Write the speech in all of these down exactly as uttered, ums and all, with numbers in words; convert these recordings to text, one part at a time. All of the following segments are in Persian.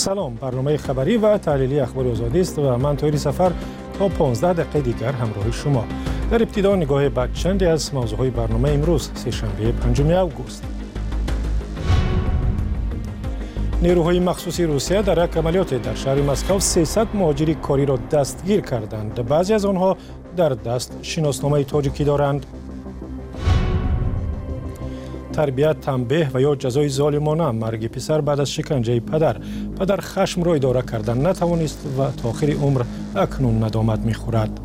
سلام، برنامه خبری و تحلیلی اخبار آزادی است و من طاهری سفر تا پانزده دقیقه دیگر همراه شما. در ابتدا نگاه بچندی از موضوعهای برنامه امروز سه‌شنبه پنجم اوگوست. نیروهای مخصوصی روسیه در یک عملیات در شهر مسکو سیصد مهاجر کاری را دستگیر کردند. بعضی از آنها در دست شناسنامه تاجیکی دارند. تربیت، تنبیه و یا جزای ظالمانه مرگ پسر بعد از شکنجه پدر. پدر خشم را اداره کردن نتوانست و تا آخر عمر اکنون ندامت می‌خورد.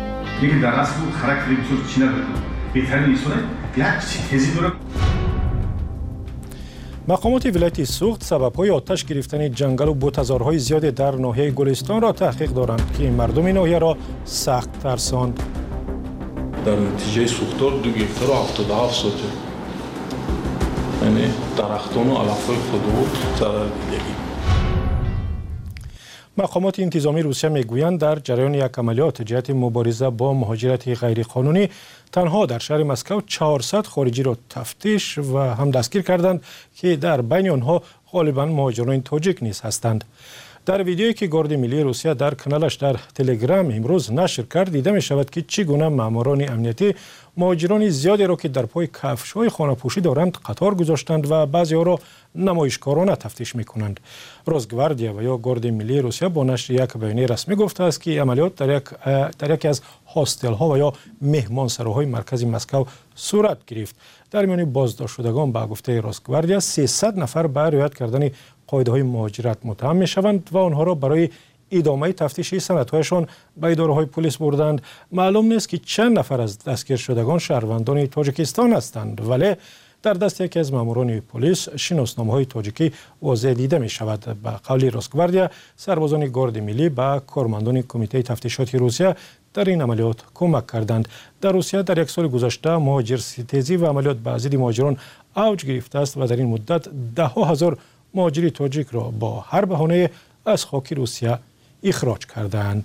مقامات ولایت سوخت سبب‌های آتش گرفتن جنگل و بوتزارهای زیاد در ناحیه گلستان را تحقیق دارند که مردم ناحیه را سخت ترساند. در نتیجه سوختار دو گکتار و هفتاد و هفت سوته یعنی درختان و علف‌های خودرو ضرر دیدگی. مقامات انتظامی روسیه میگویند در جریان یک عملیات جهت مبارزه با مهاجرت غیرقانونی تنها در شهر مسکو چهارصد خارجی را تفتیش و هم دستگیر کردند که در بین آنها غالبا مهاجران تاجیک نیز هستند. در ویدیویی که گارد ملی روسیه در کانالش در تلگرام امروز نشر کرد دیده می شود که چگونه ماموران امنیتی مهاجران زیادی را که در پای کفش‌های خانه‌پوشی دارند قطار گذاشتند و بعضی ها را نمایشکارانه تفتیش می کنند. روزگواردیا و یا گارد ملی روسیه با نشر یک بیانیه رسمی گفته است که عملیات در یک در یکی از هاستل ها و یا مهمانسراهای مرکزی مسکو صورت گرفت. در میان بازداشت شدگان با گفته روزگواردیا سیصد نفر به رعایت کردن قاعده‌های مهاجرت متهم می‌شوند و آنها را برای ادامه تفتیش سندهایشان به اداره‌های پلیس بردند. معلوم نیست که چند نفر از دستگیر شدگان شهروندان تاجیکستان هستند، ولی در دست یکی از ماموران پلیس شناسنامه‌های تاجیکی واضح دیده می‌شود. به قول روزگواردیا سربازان گارد ملی به کارمندان کمیته تفتیشات روسیه در این عملیات کمک کردند. در روسیه در یک سال گذشته مهاجرستیزی و عملیات به ضد مهاجران اوج گرفته است و در این مدت ده ها هزار مهاجری تاجیک را با هر بهانه از خاک روسیه اخراج کردند.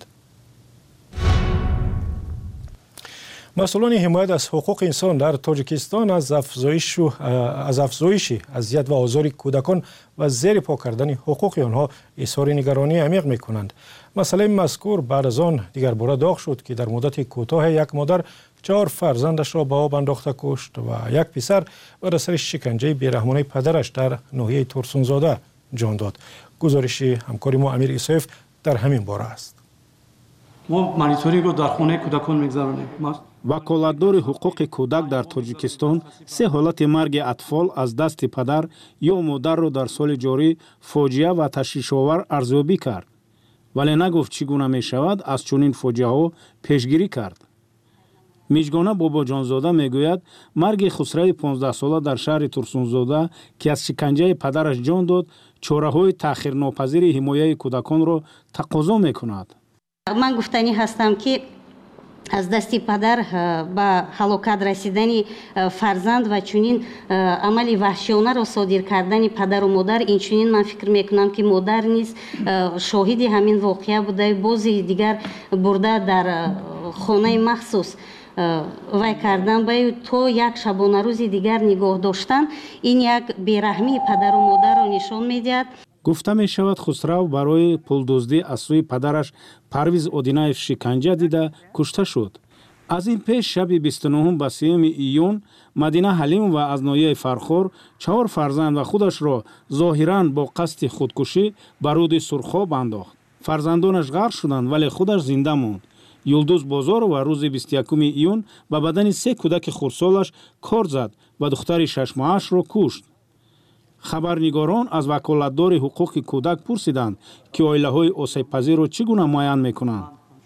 مسئولان حمایت از حقوق انسان در تاجیکستان از افزایش از افزایش اذیت و آزار کودکان و زیر پا کردن حقوق آنها اظهار نگرانی عمیق می‌کنند. مسئله مذکور بعد از آن دیگر باره داغ شد که در مدت کوتاه یک مادر چهار فرزندش را به آب انداخته کشت و یک پسر بر اثر شکنجه بیرحمانه پدرش در ناحیه ترسونزاده جان داد. گزارش همکار ما امیر ایسایف در همین باره است. ما مانیتورینگ رو در خانه کودکان می‌گذرانیم. وکالتدار حقوق کودک در تاجیکستان سه حالت مرگ اطفال از دست پدر یا مادر را در سال جاری فاجعه و تشویش‌آور ارزیابی کرد، ولی نگفت چگونه می‌شود از چنین فاجعه‌ها پیشگیری کرد. میجگانه بابا جانزاده میگوید مرگ خسرو پانزده ساله در شهر ترسونزاده که از شکنجه پدرش جان داد چاره‌های تأخیرناپذیر حمایت کودکان را تقاضا می‌کند. من گفتنی هستم که از دستی پدر به هلاکت رسیدن فرزند و چنین عملی وحشیانه را صادر کردن پدر و مادر، این چنین من فکر میکنم که مادر نیز شاهد همین واقعه بوده. بازی دیگر برده در خانه مخصوص وای کردن به تو یک شبانه روز دیگر نگاه داشتن، این یک بیرحمی پدر و مادر را نشان میدهد. گفته می شود خسرو برای پولدزدی از سوی پدرش پرویز اودینایف شکنجه دیده کشته شد. از این پیش شب بیست و نه به سیوم ایون مدینه حلیم و از ناحیه فرخور چهار فرزند و خودش را ظاهراً با قصد خودکشی بر رود سرخاب انداخت. فرزندانش غرق شدند ولی خودش زنده ماند. یلدوز بازار و روز بیست و یکم ایون به بدن سه کودک خردسالش کار زد و دختر شش ماهش را کشت. خبرنگاران از وکالتدار حقوق کودک پرسیدند که عائله‌های آسیب‌پذیر را چگونه معاین می‌کنند.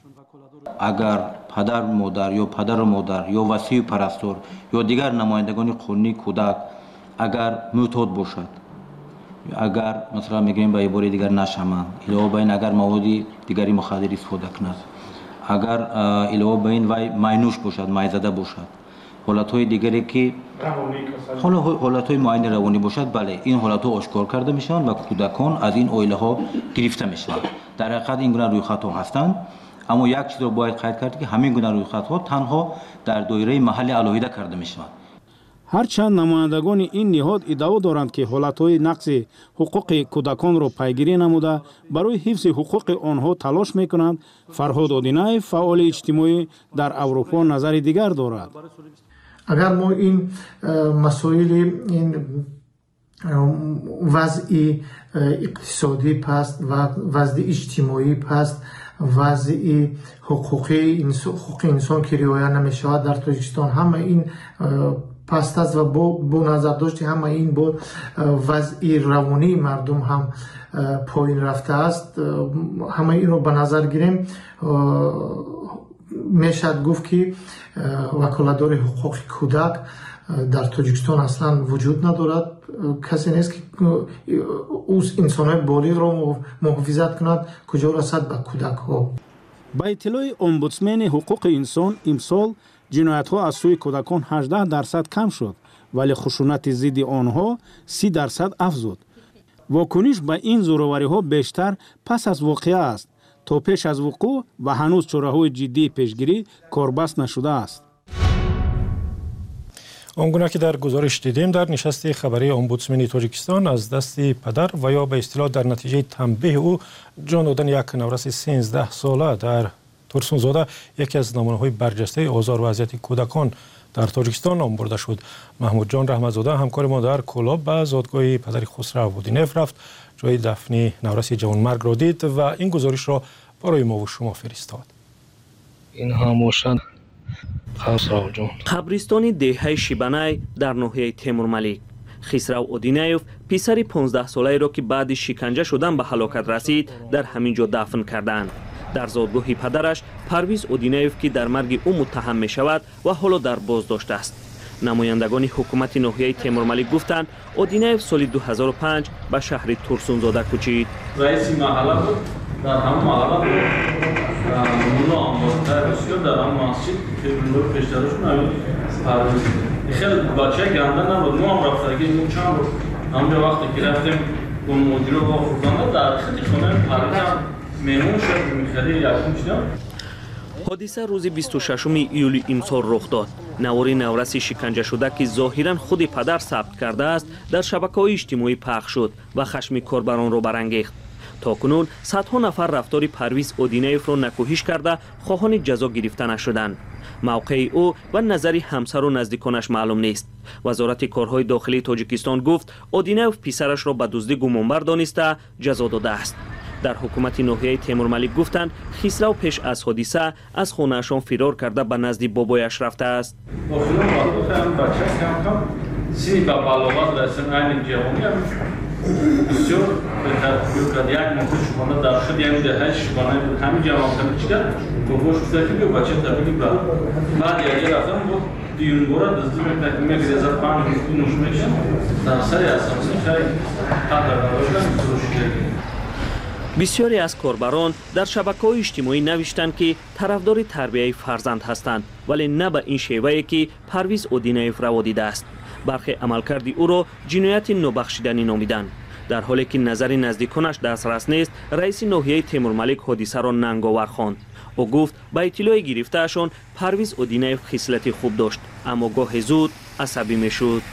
اگر پدر مادر یا پدر و مادر یا وصی پرستار یا دیگر نمایندگان قانونی کودک اگر معتاد باشد، اگر مثلا میگیم به عباره دیگر نشمند، علاوه بر این اگر مواد دیگری مخدر استفاده کند، اگر علاوه بر این وای مینوش باشد، مایزده باشد، حالت‌های دیگری که حالا حالت‌های معین روانی باشد، بله این حالت‌ها آشکار کرده میشن و کودکان از این عائله‌ها گرفته میشن. در حقیقت این گونه رویخط‌ها هستند، اما یک چیز رو باید قید کرد که همین گونه رویخط‌ها تنها در دایره محل علایده کرده میشن. ҳарчанд намояндагони ин ниҳод иддао доранд, ки ҳолатҳои нақси ҳуқуқи кӯдаконро пайгирӣ намуда барои ҳифзи ҳуқуқи онҳо талош мекунанд, Фарҳод Одинаев, фаъоли иҷтимоӣ дар Аврупо, назари дигар дорад. агар мо ин масоили ин вазъи иқтисодӣ паст ва вазъи иҷтимоӣ паст, вазъи ҳуқуқи ҳуқуқи инсон ки риоя намешавад дар Тоҷикистон, ҳама ин паст аст ва бо назардошти ҳама ин бо вазъи равонии мардум ҳам поин рафтааст. ҳама инро ба назар гирем, мешавад гуфт ки ваколатдори ҳуқуқи кӯдак дар Тоҷикистон аслан вуҷуд надорад. касе нест ки инсонҳои болиғро муҳофизат кунад, куҷо расад ба кӯдакҳо. ба иттилои омбудсмени ҳуқуқи инсон, имсол ҷиноятҳо аз сӯи кӯдакон ҳаждаҳ дарсад кам шуд, вале хушунати зидди онҳо си дарсад афзуд. вокуниш ба ин зӯровариҳо бештар пас аз воқеа аст, то пеш аз вуқӯъ ва ҳанӯз чораҳои ҷиддии пешгирӣ корбаст нашудааст. он гуна ки дар гузориш дидем, дар нишасти хабарии омбудсмени Тоҷикистон аз дасти падар ва ё ба истилоҳ дар натиҷаи танбеҳи ӯ ҷон додани як навраси сенздаҳсола дар Турсунзода яке аз намунаҳои барҷастаи озору азияти кӯдакон дар Тоҷикистон ном бурда шуд. Маҳмудҷон Раҳматзода, ҳамкори мо дар Кӯлоб, ба зодгоҳи падари Хусрав Будинев рафт, ҷои дафни навраси ҷавонмардро дид ва ин гузоришро барои мову шумо фиристод. ин ҳамошад Хусравҷон. қабристони деҳаи Шибанай дар ноҳияи Темурмалик. Хисрав Одинаев писари понздаҳсолаеро ки баъди шиканҷа шудан ба ҳалокат расид, дар ҳамин ҷо дафн карданд. дар зодгоҳи падараш Парвиз Одинаев ки дар марги ӯ муттаҳам мешавад ва ҳоло дар боздошт аст. намояндагони ҳукумати ноҳияи Темурмалик гуфтанд, Одинаев соли ду ҳазору панҷ ба шаҳри Турсунзода кӯчид. раиси маҳалла буд, дар ҳамон маҳалла буд. мулло амбостар бисёр дар ҳамон масҷид филмлор пештарушон ҳамин Парвиз. хеле бачаи ганда набуд, мо ҳам рафтагим чанд буд. ҳамҷо вақте ки рафтем бо мудиро ва хурданда дар хити хонаи Парвиз меҳмон шуд, мехари якум шудам. ҳодиса рӯзи бисту шашуми июли имсол рух дод. навори навраси шиканҷашуда ки зоҳиран худи падар сабт кардааст, дар шабакаҳои иҷтимоӣ пахш шуд ва хашми корбаронро барангехт. токунун садҳо нафар рафтори Парвиз Одинаевро накӯҳиш карда хоҳони ҷазо гирифта нашуданд. мавқеи ӯ ва назари ҳамсару наздиконаш маълум нест. вазорати корҳои дохилии Тоҷикистон гуфт, Одинаев писарашро ба дуздӣ гумонбар дониста ҷазо додааст. дар ҳукумати ноҳияи Темурмалик гуфтанд, Хисрав пеш аз ҳодиса аз хонаашон фирор карда ба назди бобояш рафтааст. бисёр беҳтар ёкад як моҳ шубона дар шуд ями деҳаи шубона буд ҳамин ҷавонкани чика бобош гуфта ки биё бача табиги ба баъд яге рафтам бо дуюмбора дузди мегрезад панҷ рӯз нуш мекшам дар сари асоси хай қатар дарошам фурӯшида. бисёре аз корбарон дар шабакаҳои иҷтимоӣ навиштанд ки тарафдори тарбияи фарзанд ҳастанд, вале на ба ин шевае ки Парвиз Одинаев раво дидааст. бархе амалкарди ӯро ҷинояти нобахшиданӣ номиданд. дар ҳоле ки назари наздиконаш дастрас нест, раиси ноҳияи Темурмалик ҳодисаро нанговар хонд. ӯ гуфт, ба иттилои гирифтаашон Парвиз Одинаев хислати хуб дошт, аммо гоҳе зуд асабӣ мешуд.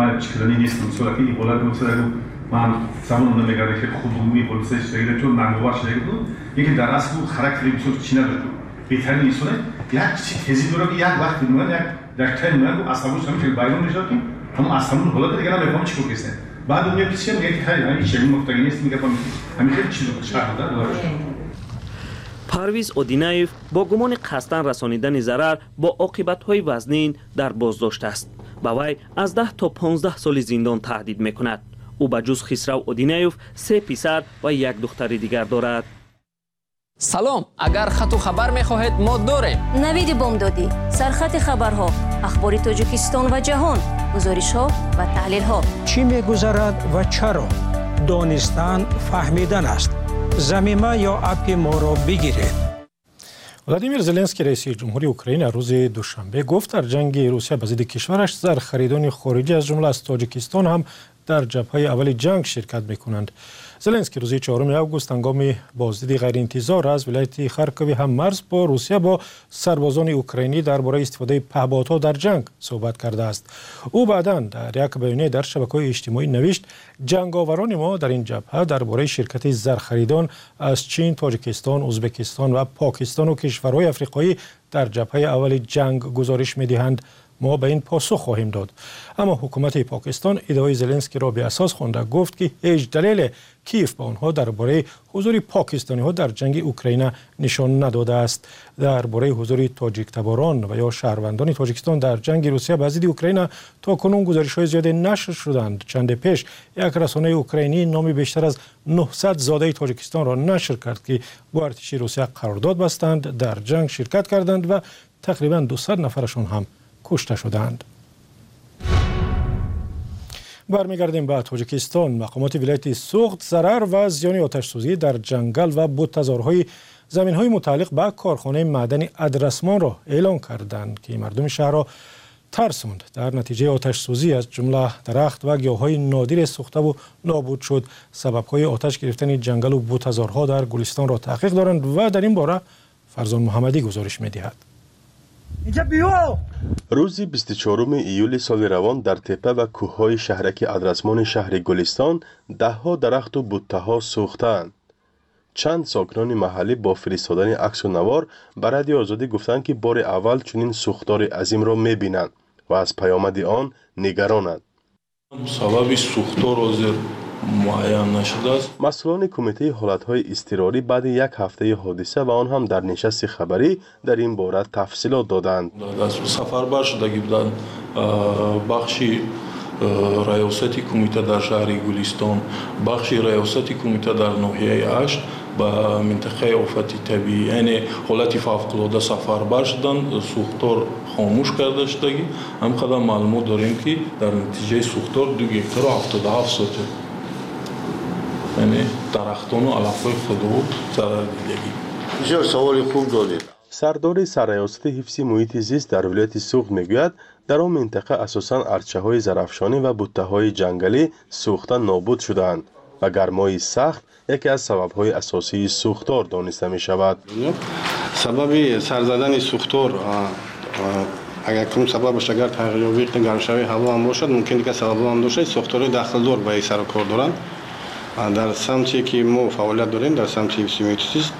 من زمان نمیگردم که خودمونی پلیسی شده چون نانگوار شده بود یکی در اصل بود خاراکتری بسیار چی نداره بهترین نیستونه یک چیز تزی داره که یک وقت میاد یک در تایم میاد و اصلاًش همیشه بیرون میشه که هم اصلاً حالا دیگه نمیفهم چی کوکیسه بعد اون میاد چی میگه که خیلی همین چیزی مختلفی نیست میگه فهمی همین خیلی چیزو شرط داره. Парвиз Одинаев бо гумони қасдан расонидани зарар бо оқибатҳои вазнин дар боздошт аст. ба вай аз даҳ то понздаҳ соли зиндон таҳдид мекунад. ӯ ба ҷуз Хисрав Одинаев се писар ва як духтари дигар дорад. салом, агар хату хабар мехоҳед мо дорем. навиди бомдодӣ, сархати хабарҳо, ахбори Тоҷикистон ва ҷаҳон, гузоришҳо ва таҳлилҳо. чӣ мегузарад ва чаро? донистан, фаҳмидан аст. замима ё апи моро бигиред. владимир Зеленский, раиси ҷумҳурии Украина, рӯзи душанбе гуфт, дар ҷанги Русия ба зидди кишвараш зар харидони хориҷӣ аз ҷумла аз Тоҷикистон ҳам در جبهه اول جنگ شرکت میکنند. زلنسکی روز چهارم آگوست هنگام بازدید غیر انتظار از ولایت خارکوی هم مرز با روسیه با سربازان اوکراینی درباره استفاده پهپادها در جنگ صحبت کرده است. او بعداً در یک بیانیه در شبکه‌های اجتماعی نوشت جنگاوران ما در این جبهه درباره شرکت زرخریدان از چین، تاجیکستان، ازبکستان و پاکستان و کشورهای افریقایی در جبهه اول جنگ گزارش می‌دهند. ما به این پاسخ خواهیم داد. اما حکومت پاکستان ادعای زلنسکی را به اساس خوانده، گفت که هیچ دلیل کیف به آنها درباره حضور پاکستانی ها در جنگ اوکراین نشان نداده است. درباره حضور تاجیک تباران و یا شهروندان تاجیکستان در جنگ روسیه به ضد اوکراین تا کنون گزارش های زیادی نشر شدند. چند پیش یک رسانه اوکراینی نام بیشتر از نهصد زاده تاجیکستان را نشر کرد که با ارتش روسیه قرارداد بستند، در جنگ شرکت کردند و تقریبا دویست نفرشان هم کشته شدند. برمیگردیم به تاجیکستان. مقامات ولایت سوخت ضرر و زیان آتش‌سوزی در جنگل و بوت‌تزارهای زمین‌های متعلق به کارخانه معدنی ادرسمان را اعلام کردند که مردم شهر را ترساند. در نتیجه آتش‌سوزی از جمله درخت و گیاهای نادر سوخته و نابود شد. سبب‌های آتش گرفتن جنگل و بوت‌تزارها در گلستان را تحقیق دارند و در این باره فرزان محمدی گزارش می‌دهد. روز بیست و چهارم ایول سال روان در تپه و کوههای شهرک ادرسمان شهر گلستان دهها درخت و بوته‌ها سوختند. چند ساکنان محلی با فرستادن عکس و نوار به رادیو آزادی گفتند که بار اول چنین سوختار عظیم را می‌بینند و از پیامد آن نگرانند. سبب سوختار حاضر معین نشده است. مسئولان کمیته حالتهای اضطراری بعد یک هفته حادثه و آن هم در نشست خبری در این باره تفصیلات دادند. سفربر شدگی بودند بخشی ریاستی کمیته در شهر گلستان، بخشی ریاستی کمیته در ناحیه هشت به منطقه آفت طبیعی یعنی حالت فوق‌العاده سفربر شدند. سوختار خاموش کرده شدگی هم قدم معلومات داریم که در نتیجه سوختار دو گکتار و هفتاد و هفت سوته یعنی درختان و علف‌های خودرو ضرر دیدگی. بسیار سوال خوب دادید. سردار سرریاست حفظ محیط زیست در ولایت سوخت میگوید در آن منطقه اساساً ارچه‌های زرافشانی و بوته‌های جنگلی سوخته نابود شدند و گرمای سخت یکی از سبب‌های اساسی سوختار دانسته می‌شود. سبب سرزدن سوختار اگر کدوم سببش اگر تغییر گرمشوی هوا هم باشد ممکنه که سبب هم باشه. سوختارهای داخلدار به سر و کار دارند. در سمتی که ما فعالیت داریم در سمت حفظ محیط زیست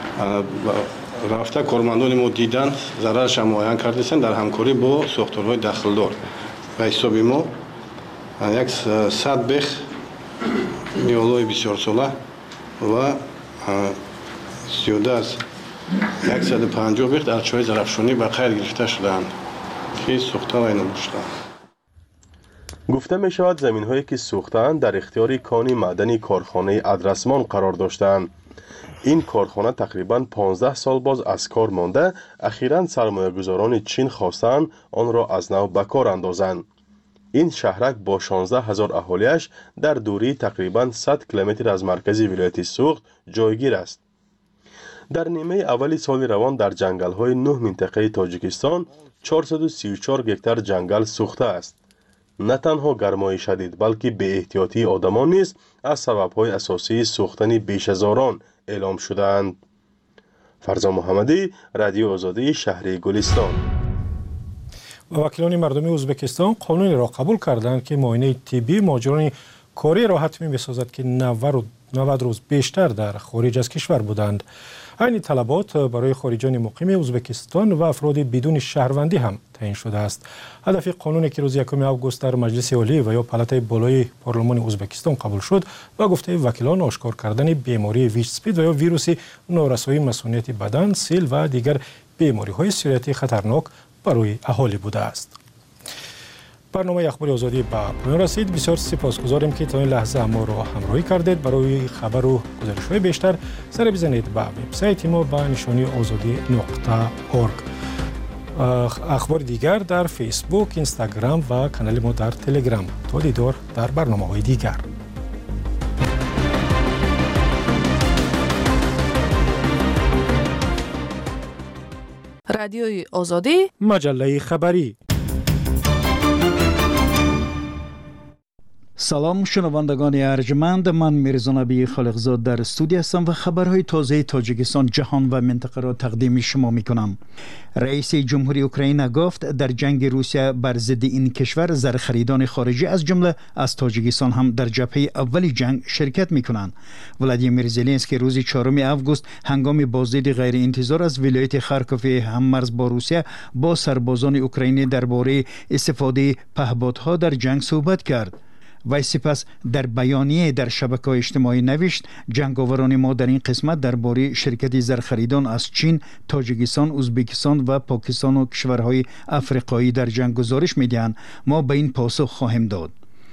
رفته کارمندان ما دیدن ضررش هم معاین کردن در همکاری با سوختارهای داخلدار. به حساب ما یک صد بخ میوه‌های بسیار ساله و زیاده از صد و پنجاه بخ ارچه‌های زرافشانی به خیر گرفته شدند که سوخته و نابودشدند. گفته می شود زمین هایی که سوختند در اختیار کان معدنی کارخانه ادرسمان قرار داشتند. این کارخانه تقریباً پانزده سال باز از کار مانده، اخیراً سرمایه‌گذاران چین خواستند آن را از نو به کار اندازند. این شهرک با شانزده هزار اهالیش در دوری تقریباً صد کیلومتر از مرکز ولایت سوخت جایگیر است. در نیمه اولی سال روان در جنگل‌های نه منطقه تاجیکستان چهارصد و سی و چهار هکتار جنگل سوخته است. نه تنها گرمای شدید بلکه بی احتیاطی آدمان نیز از سبب‌های اساسی سوختن بیش از آن اعلام شدند. فرزان محمدی، رادیو آزادی شهر گلستان. وکیلان مردمی ازبکستان قانونی را قبول کردند که معاینه طبی مهاجران کاری را حتمی می‌سازد که نود روز بیشتر در خارج از کشور بودند. این طلبات برای خارجان مقیم ازبکستان و افراد بدون شهروندی هم تعیین شده است. هدف قانونی که روز یکم آگوست در مجلس عالی و یا پالاتای بالای پارلمان ازبکستان قبول شد و گفته وکیلان آشکار کردن بیماری ویچ اسپید و یا ویروس نارسایی مسئولیت بدن، سیل و دیگر بیماری‌های سیریتی خطرناک برای اهالی بوده است. برنامه اخبار آزادی به پایان رسید. بسیار سپاسگزاریم که تا این لحظه ما را همراهی کردید. برای خبر و گزارش‌های بیشتر سر بزنید به وبسایت ما با نشانی آزادی نقطه اورگ. اخبار دیگر در فیسبوک، اینستاگرام و کانال ما در تلگرام. تا دیدار در برنامه‌های دیگر. رادیوی آزادی، مجله خبری. سلام شنوندگان ارجمند، من میرزا نبی خالقزاد در استودیو هستم و خبرهای تازه تاجیکستان، جهان و منطقه را تقدیم شما میکنم. رئیس جمهوری اوکراین گفت در جنگ روسیه بر ضد این کشور زرخریدان خارجی از جمله از تاجیکستان هم در جبهه اولی جنگ شرکت میکنند. ولادیمیر زلنسکی روز چهارم آگوست هنگام بازدید غیر انتظار از ولایت خارکوف هممرز با روسیه با سربازان اوکراینی درباره استفاده پهپادها در جنگ صحبت کرد. و سپس در بیانیه در شبکه‌های اجتماعی نوشت جنگاوران ما در این قسمت درباره شرکت زرخریدان از چین، تاجیکستان، ازبکستان و پاکستان و کشورهای افریقایی در جنگ گزارش می‌دهند. ما به این پاسخ خواهیم داد.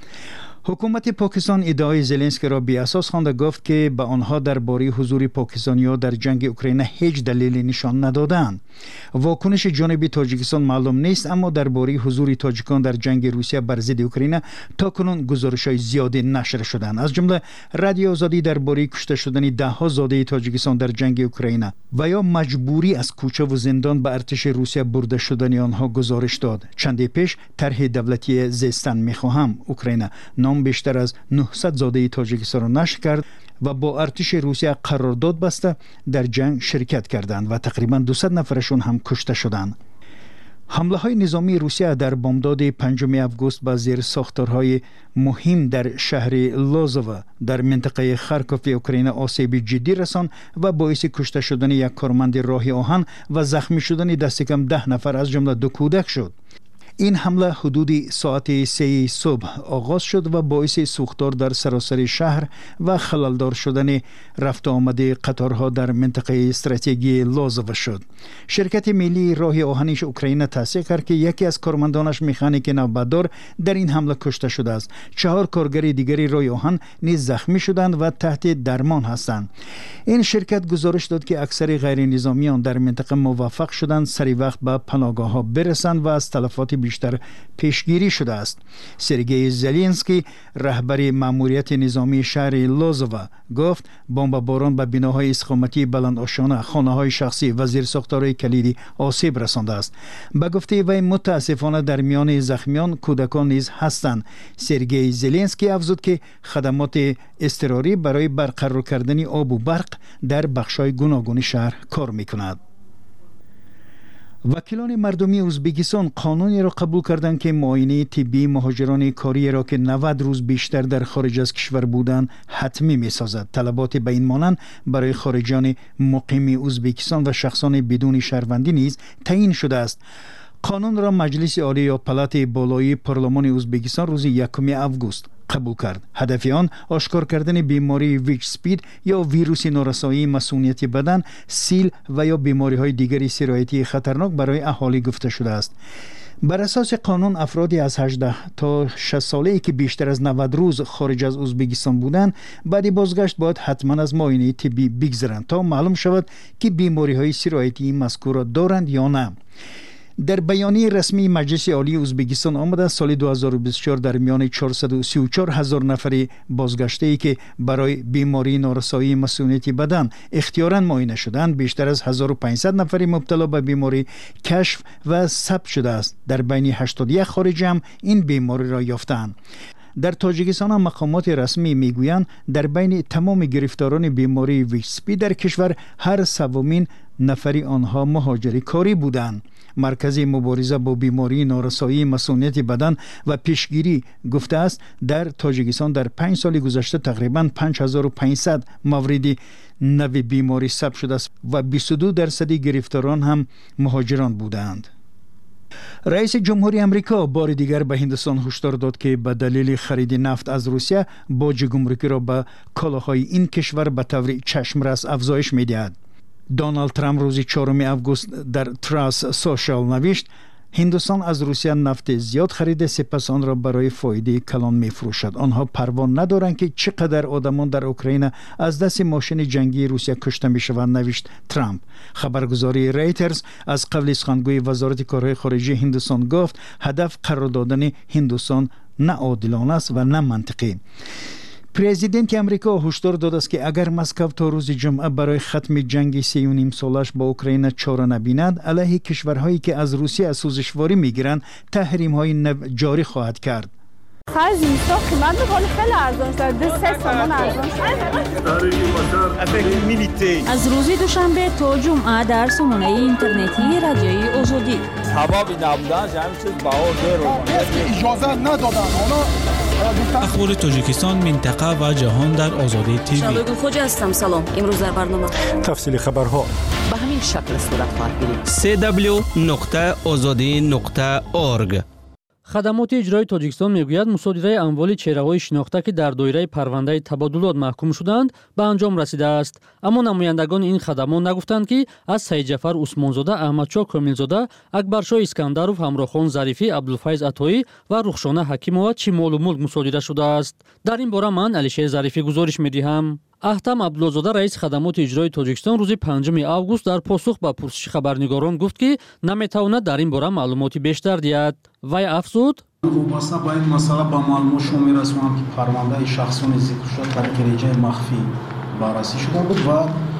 حکومت پاکستان ادعای زلنسکی را بی اساس خوانده، گفت که به آنها درباره حضور پاکستانی‌ها در جنگ اوکراین هیچ دلیلی نشان ندادند. واکنش جانب تاجیکستان معلوم نیست، اما درباره حضور تاجیکان در جنگ روسیه بر ضد اوکراین تاکنون گزارش‌های زیادی نشر شدند. از جمله رادیو آزادی درباره کشته شدن ده ها زاده تاجیکستان در جنگ اوکراین و یا مجبوری از کوچه و زندان به ارتش روسیه برده شدن آنها گزارش داد. چندی پیش طرح دولتی زیستن می‌خواهم اوکراین نام بیشتر از نهصد زاده تاجیکستان را نشر کرد و با ارتش روسیه قرارداد بسته در جنگ شرکت کردند و تقریبا دویست نفرشون هم کشته شدند. حمله های نظامی روسیه در بامداد پنجم آگوست به زیر ساختارهای مهم در شهر لازوو در منطقه خارکوف اوکراین آسیب جدی رساند و باعث کشته شدن یک کارمند راه آهن و زخمی شدن دست کم ده نفر از جمله دو کودک شد. این حمله حدود ساعت سه صبح آغاز شد و باعث سوختار در سراسر شهر و خللدار شدن رفت آمد قطارها در منطقه استراتژیکی لازوو شد. شرکت ملی راه آهنیش اوکراین تصدیق کرد که یکی از کارمندانش مکانیک نوبتدار در این حمله کشته شده است. چهار کارگر دیگری راه آهن نیز زخمی شدند و تحت درمان هستند. این شرکت گزارش داد که اکثر غیر نظامیان در منطقه موفق شدند سری وقت به پناهگاه ها برسند و از تلفات بیشتر پیشگیری شده است. سرگئی زلنسکی رهبر ماموریت نظامی شهر لازوو گفت بمباران به بناهای استقامتی بلندآشانه، خانه‌های شخصی و زیرساخت‌های کلیدی آسیب رسانده است. به گفته وی متاسفانه در میان زخمیان کودکان نیز هستند. سرگئی زلنسکی افزود که خدمات اضطراری برای برقرار کردن آب و برق در بخش‌های گوناگون شهر کار می‌کند. وکیلان مردمی ازبکستان قانونی را قبول کردند که معاینه طبی مهاجران کاری را که نود روز بیشتر در خارج از کشور بودند حتمی می‌سازد. طلبات به این مانند برای خارجیان مقیم ازبکستان و شخصان بدون شهروندی نیز تعیین شده است. قانون را مجلس عالی یا پلات بالایی پارلمان ازبکستان روز یکم آگوست قبول کرد. هدف آن آشکار کردن بیماری ویچ سپید یا ویروس نارسایی مسمومیت بدن، سیل و یا بیماری های دیگری سرایتی خطرناک برای اهالی گفته شده است. بر اساس قانون افرادی از هجده تا شصت ساله‌ای که بیشتر از نود روز خارج از ازبکستان بودند بعد بازگشت باید حتما از معاینه طبی بگذرند تا معلوم شود که بیماری های سرایتی مذکور را دارند یا نه. در بیانیه رسمی مجلس عالی ازبکستان آمده سال دو هزار و بیست و چهار در میان چهارصد و سی و چهار هزار نفر بازگشته‌ای که برای بیماری نارسایی مسمومیت بدن اختیاراً معاینه شدند، بیشتر از هزار و پانصد نفر مبتلا به بیماری کشف و ثبت شده است. در بین هشتاد و یک خارجی هم این بیماری را یافتند. در تاجیکستان هم مقامات رسمی میگویند در بین تمام گرفتاران بیماری ویچ سپید در کشور هر سومین نفری آنها مهاجر کاری بودند. مرکز مبارزه با بیماری نارسایی مسمومیت بدن و پیشگیری گفته است در تاجیکستان در پنج سال گذشته تقریباً پنج هزار و پانصد مورد نو بیماری ثبت شده است و بیست و دو درصد گرفتاران هم مهاجران بودند. رئیس جمهوری امریکا بار دیگر به هندوستان هشدار داد که به دلیل خرید نفت از روسیه باج گمرکی را به کالاهای این کشور به طور چشمرس افزایش می‌دهد. دونالد ترامپ روز چهارم آگوست در تراس سوشال نوشت هندوستان از روسیه نفت زیاد خریده، سپس آن را برای فایده کلان می‌فروشد. آنها پروا ندارند که چقدر آدمان در اوکراین از دست ماشین جنگی روسیه کشته می‌شوند، نوشت ترامپ. خبرگزاری رایترز از قبل سخنگوی وزارت کارهای خارجه هندوستان گفت هدف قرار دادن هندوستان نه عادلانه است و نه منطقی. پرزیدنت امریکا هشدار داده است که اگر مسکو تا روز جمعه برای ختم جنگ سه و نیم سالش با اوکراین چاره نبیند، علیه کشورهایی که از روسیه سوزشواری میگیرند تحریم های نو جاری خواهد کرد. خرج میسا قیمت بخوری خیلی ارزان شد. دو سه تومان ارزان شد. از روز دوشنبه تا جمعه در سامانه اینترنتی رادیوی آزادی. حبابی نبودن جمعی چیز باور رو اجازه ندادن. اخبار تاجیکستان، منطقه و جهان در آزادی تیوی. شبگون خوجه هستم. سلام. امروز در برنامه تفصیل خبرها به همین شکل صورت خواهد گرفت. سی دبلیو نقطه آزادی نقطه اورگ. خدمات اجرایی تاجیکستان میگوید مصادره اموال چهره‌های شناخته که در دایره پرونده تبادلات محکوم شدند به انجام رسیده است، اما نمایندگان این خدمات نگفتند که از سید جعفر عثمانزاده، احمدشاه کاملزاده، اکبرشاه اسکندرов، همراخان ظریفی، عبدالفیض عطایی و رخشانه حکیمова چی مال و ملک مصادره شده است. در این باره من علیشیر ظریفی گزارش می‌دهم. احتم عبدالله‌زاده رئیس خدمات اجرایی تاجیکستان روز پنجم آگوست در پاسخ به پرسش خبرنگاران گفت که نمی‌تواند در این باره معلوماتی بیشتر دهد. وی افزود: وابسته به این مسئله با معلومات شما می‌رسانم که پرونده شخصان ذکر شده در رجای مخفی بررسی شده بود و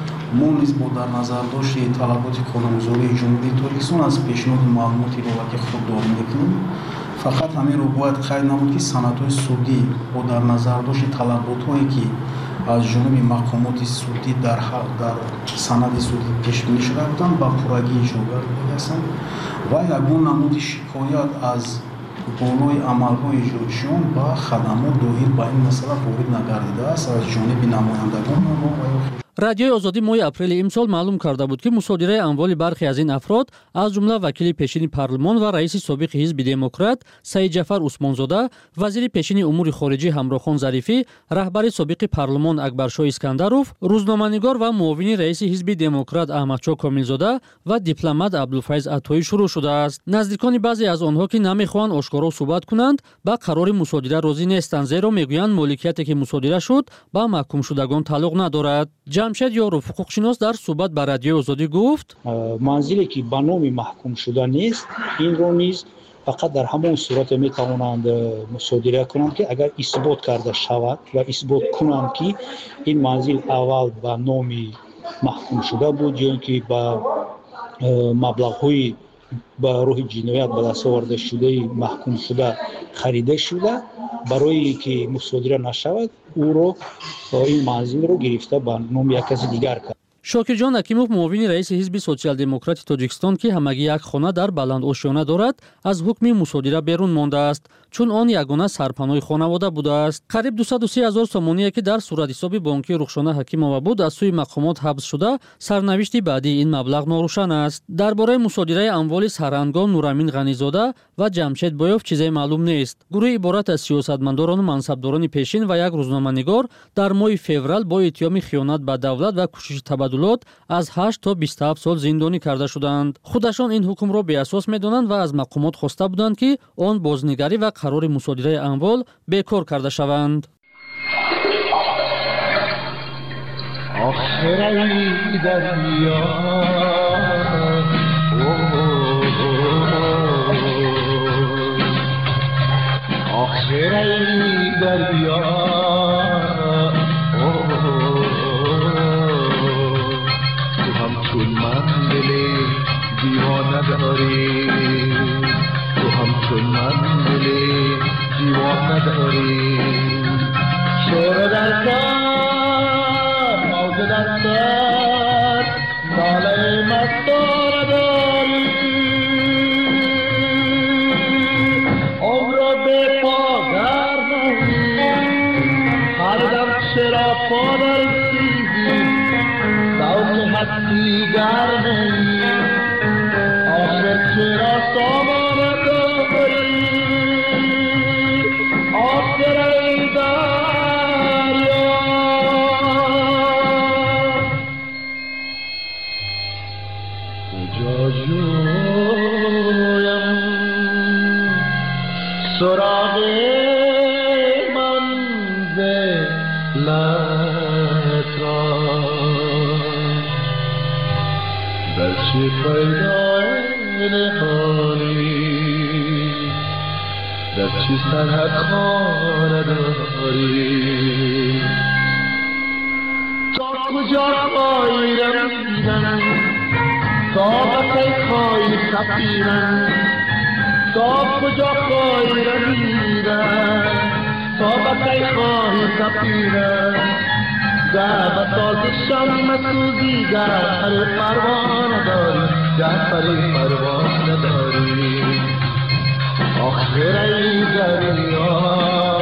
ما نیز با در نظر داشت طلبات قانونگذاری جمهوری تاجیکستان از پیشنهاد معلوماتی را که خود داریم می‌کنیم. فقط همین رو باید قید نمود که سندهای سودی با در نظر داشت طلبات‌هایی که از جانب مقامات سودی در در سند سودی پیش بینی شده بودند با پورگی اجرا گردیده هستند و یگان نمود شکایت از بالای عملهای اجرایشان با خدمات دایر به این مسئله وارد نگردیده است از جانب نمایندگان ما. رادیوی آزادی ماه اپریل امسال معلوم کرده بود که مصادره اموال برخی از این افراد از جمله وکیل پیشین پارلمان و رئیس سابق حزب دموکرات سید جعفر عثمانزاده، وزیر پیشین امور خارجه همراخان ظریفی، رهبر سابق پارلمان اکبرشاه اسکندرov، روزنامه‌نگار و معاون رئیس حزب دموکرات احمدشاه کاملزاده و دیپلمات عبدالفیض عطایی شروع شده است. نزدیکان بعضی از آنها که نمی‌خواهند آشکارا صحبت کنند با قرار مصادره راضی نیستند، زیرا میگویند مالکیتی که مصادره شد با محکوم شدگان تعلق ندارد. جمشید یارو حقوقشناس در صحبت با رادیو آزادی گفت: منزلی که به نام محکوم شده نیست این رو نیز فقط در همون صورت میتوانند مصادره کنند که اگر اثبات کرده شود و اثبات کنند که این منزل اول به نام محکوم شده بود یا اینکه با مبلغ‌های با روح جنایت به دست آورده شده محکوم شده خریده شده، برای که مصادره نشود او رو این منزل رو گرفته به نام یک کسی دیگر کرد. شاکرجان حکیمov معاون رئیس حزب سوسیال دموکرات تاجیکستان که همگی یک خانه در بلند آشیانه دارد از حکم مصادره بیرون مانده است، چون آن یگانه سرپناه خانواده بوده است. قریب دویست و سی هزار سومانی که در صورت حساب بانکی رخشانه حکیمова بود از سوی مقامات حبس شده، سرنوشت بعدی این مبلغ ناروشن است. درباره مصادره اموال سرهنگان نورامین غنیزاده و جمشید بایوف چیزی معلوم نیست. گروه عبارت از سیاستمداران و منصبداران پیشین و یک روزنامه‌نگار در ماه فوریه با اتهام خیانت به دولت و کوشش تبادلات از هشت تا بیست و هفت سال زندانی کرده شدند. خودشان این حکم را بی‌اساس می‌دانند و از مقامات خواسته بودند که آن بازنگری و قرار مصادره اموال بیکار کرده شوند. آخرای دریا آخرای دریا تو همچون من دل دیوانه داری، تو همچون من دل دیوانه داری. شور در سر موج در سر ناله مستانه داری. عمر به پادر نهی هر دم چرا پادر سیزی سوک حسی گر نهی آخر چرا سامانه داری. آخر ای دریا کجا جویم سراغ منزلت را در چه پیدا نهانی در چه سرحد خانه داری. تا کجا خواهی رمیدن طاقت خواهی سفیرن تا کجا خواهی رمیدن سفیره در بسازشم مسوزی جعفر پروانه داری جعفر پروانه داری آخر ای دریا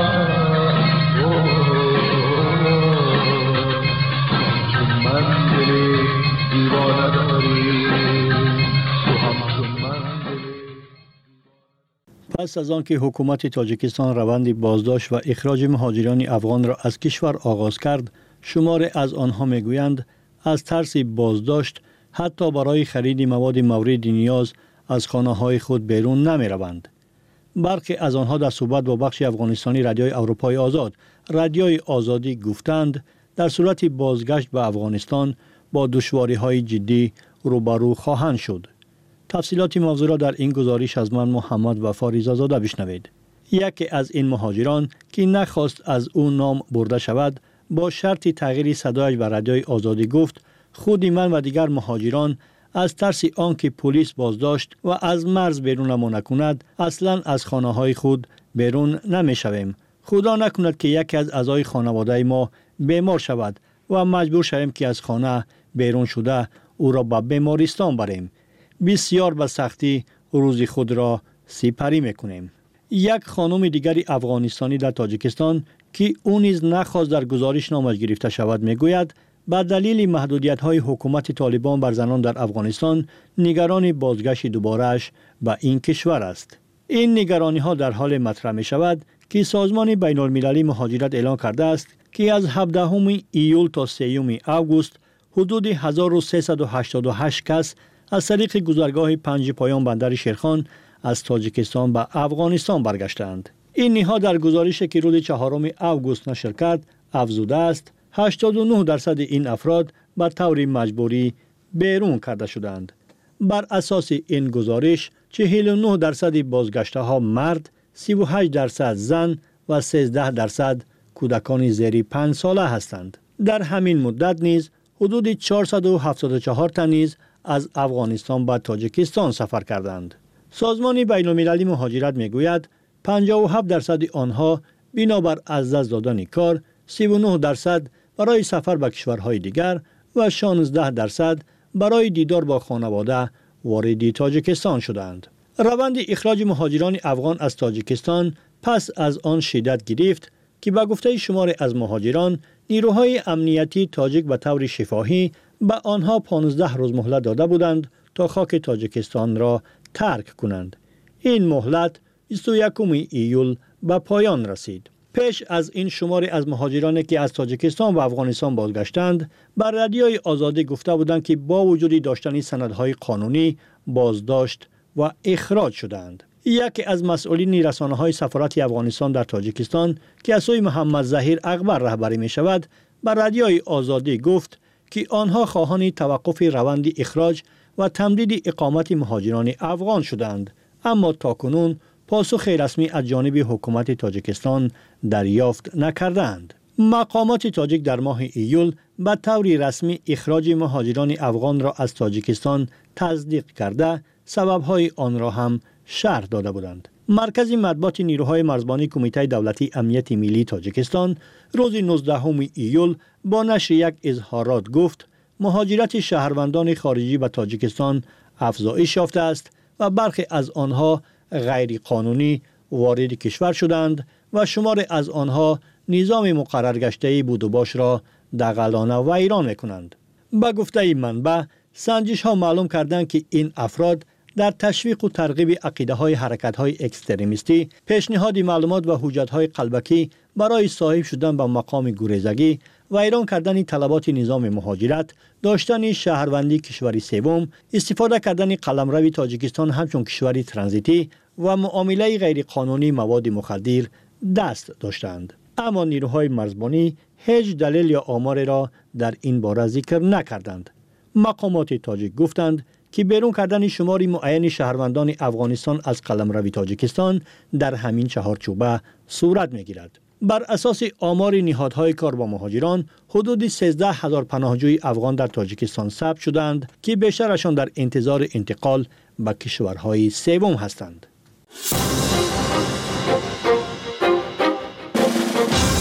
پس از آنکه حکومت تاجیکستان روند بازداشت و اخراج مهاجران افغان را از کشور آغاز کرد، شماری از آنها میگویند از ترس بازداشت حتی برای خرید مواد مورد نیاز از خانه‌های خود بیرون نمی‌روند. برخی از آنها در صحبت با بخش افغانستانی رادیوی اروپای آزاد، رادیوی آزادی گفتند در صورت بازگشت به افغانستان با دشواری‌های جدی روبرو خواهند شد. تفصیلات موضوع را در این گزارش از من محمد وفا ریزازاده بشنوید. یکی از این مهاجران که نخواست از او نام برده شود با شرط تغییر صدایش به رادیوی آزادی گفت خود من و دیگر مهاجران از ترس آنکه پلیس بازداشت و از مرز بیرون نکند اصلا از خانه های خود بیرون نمی شویم. خدا نکند که یکی از اعضای خانواده ما بیمار شود و مجبور شویم که از خانه بیرون شده او را به بیمارستان بریم. بسیار به سختی روزی خود را سپری میکنیم. یک خانم دیگری افغانستانی در تاجیکستان که او نیز نخواست در گزارش نامش گرفته شود میگوید به دلیل محدودیت‌های حکومت طالبان بر زنان در افغانستان نگران بازگشت دوباره‌اش به این کشور است. این نگرانی‌ها در حال مطرح می‌شود که سازمان بین‌المللی مهاجرت اعلام کرده است که از هفدهم ایول تا سوم آگوست حدود هزار و سیصد و هشتاد و هشت کس از طریق گذرگاه پنج پایان بندر شیرخان از تاجیکستان به افغانستان برگشتند. این نهاد در گزارشی که روز چهارم آگوست نشر کرد افزوده است هشتاد و نه درصد این افراد به طور مجبوری بیرون کرده شدند. بر اساس این گزارش چهل و نه درصد بازگشته ها مرد، سی و هشت درصد زن و سیزده درصد کودکان زیر پنج ساله هستند. در همین مدت نیز حدود چهارصد و هفتاد و چهار تن نیز از افغانستان به تاجیکستان سفر کردند. سازمان بین‌المللی مهاجرت میگوید پنجاه و هفت درصد آنها بنابر از دست دادن کار، سی و نه درصد برای سفر به کشورهای دیگر و شانزده درصد برای دیدار با خانواده وارد تاجیکستان شدند. روند اخراج مهاجران افغان از تاجیکستان پس از آن شدت گرفت که به گفته شمار از مهاجران نیروهای امنیتی تاجیک به طور شفاهی به آنها پانزده روز مهلت داده بودند تا خاک تاجیکستان را ترک کنند. این مهلت بیست و یکم ایول به پایان رسید. پیش از این شماری از مهاجرانی که از تاجیکستان و افغانستان بازگشتند بر رادیوی آزادی گفته بودند که با وجود داشتن سندهای قانونی بازداشت و اخراج شدند. یکی از مسئولین رسانه‌های سفارت افغانستان در تاجیکستان که از سوی محمد ظهیر اکبر رهبری می شود بر رادیوی آزادی گفت که آنها خواهان توقف روند اخراج و تمدید اقامت مهاجران افغان شدند، اما تاکنون پاسخ رسمی از جانب حکومت تاجیکستان دریافت نکردند. مقامات تاجیک در ماه ایول به طور رسمی اخراج مهاجران افغان را از تاجیکستان تصدیق کرده سبب‌های آن را هم شرح داده بودند. مرکز مطبوعات نیروهای مرزبانی کمیته دولتی امنیت ملی تاجیکستان روز نوزدهم ایول با نشر یک اظهارات گفت مهاجرت شهروندان خارجی به تاجیکستان افزایش یافته است و برخی از آنها غیر قانونی وارد کشور شدند و شمار از آنها نظام مقرر گشته بود و باش را دغلانه و ویران می‌کنند. به گفته منبع سنجش ها معلوم کردند که این افراد در تشویق و ترغیب عقیده‌های حرکت‌های اکستریمیستی، پیشنهاد معلومات و حجت‌های قلبکی برای صاحب شدن به مقام گریزگی، ویران کردن طلبات نظام مهاجرت، داشتن شهروندی کشوری سوم، استفاده کردن قلمرو تاجیکستان همچون کشوری ترانزیتی و معامله غیرقانونی مواد مخدر دست داشتند. اما نیروهای مرزبانی هیچ دلیل یا آماری را در این باره ذکر نکردند. مقامات تاجیک گفتند که بیرون کردن شماری معین شهروندان افغانستان از قلمرو تاجیکستان در همین چهارچوبه صورت می‌گیرد. بر اساس آمار نهادهای کار با مهاجران، حدود سیزده هزار پناهجوی افغان در تاجیکستان ثبت شدند که بیشترشان در انتظار انتقال به کشورهای سوم هستند. رهگذر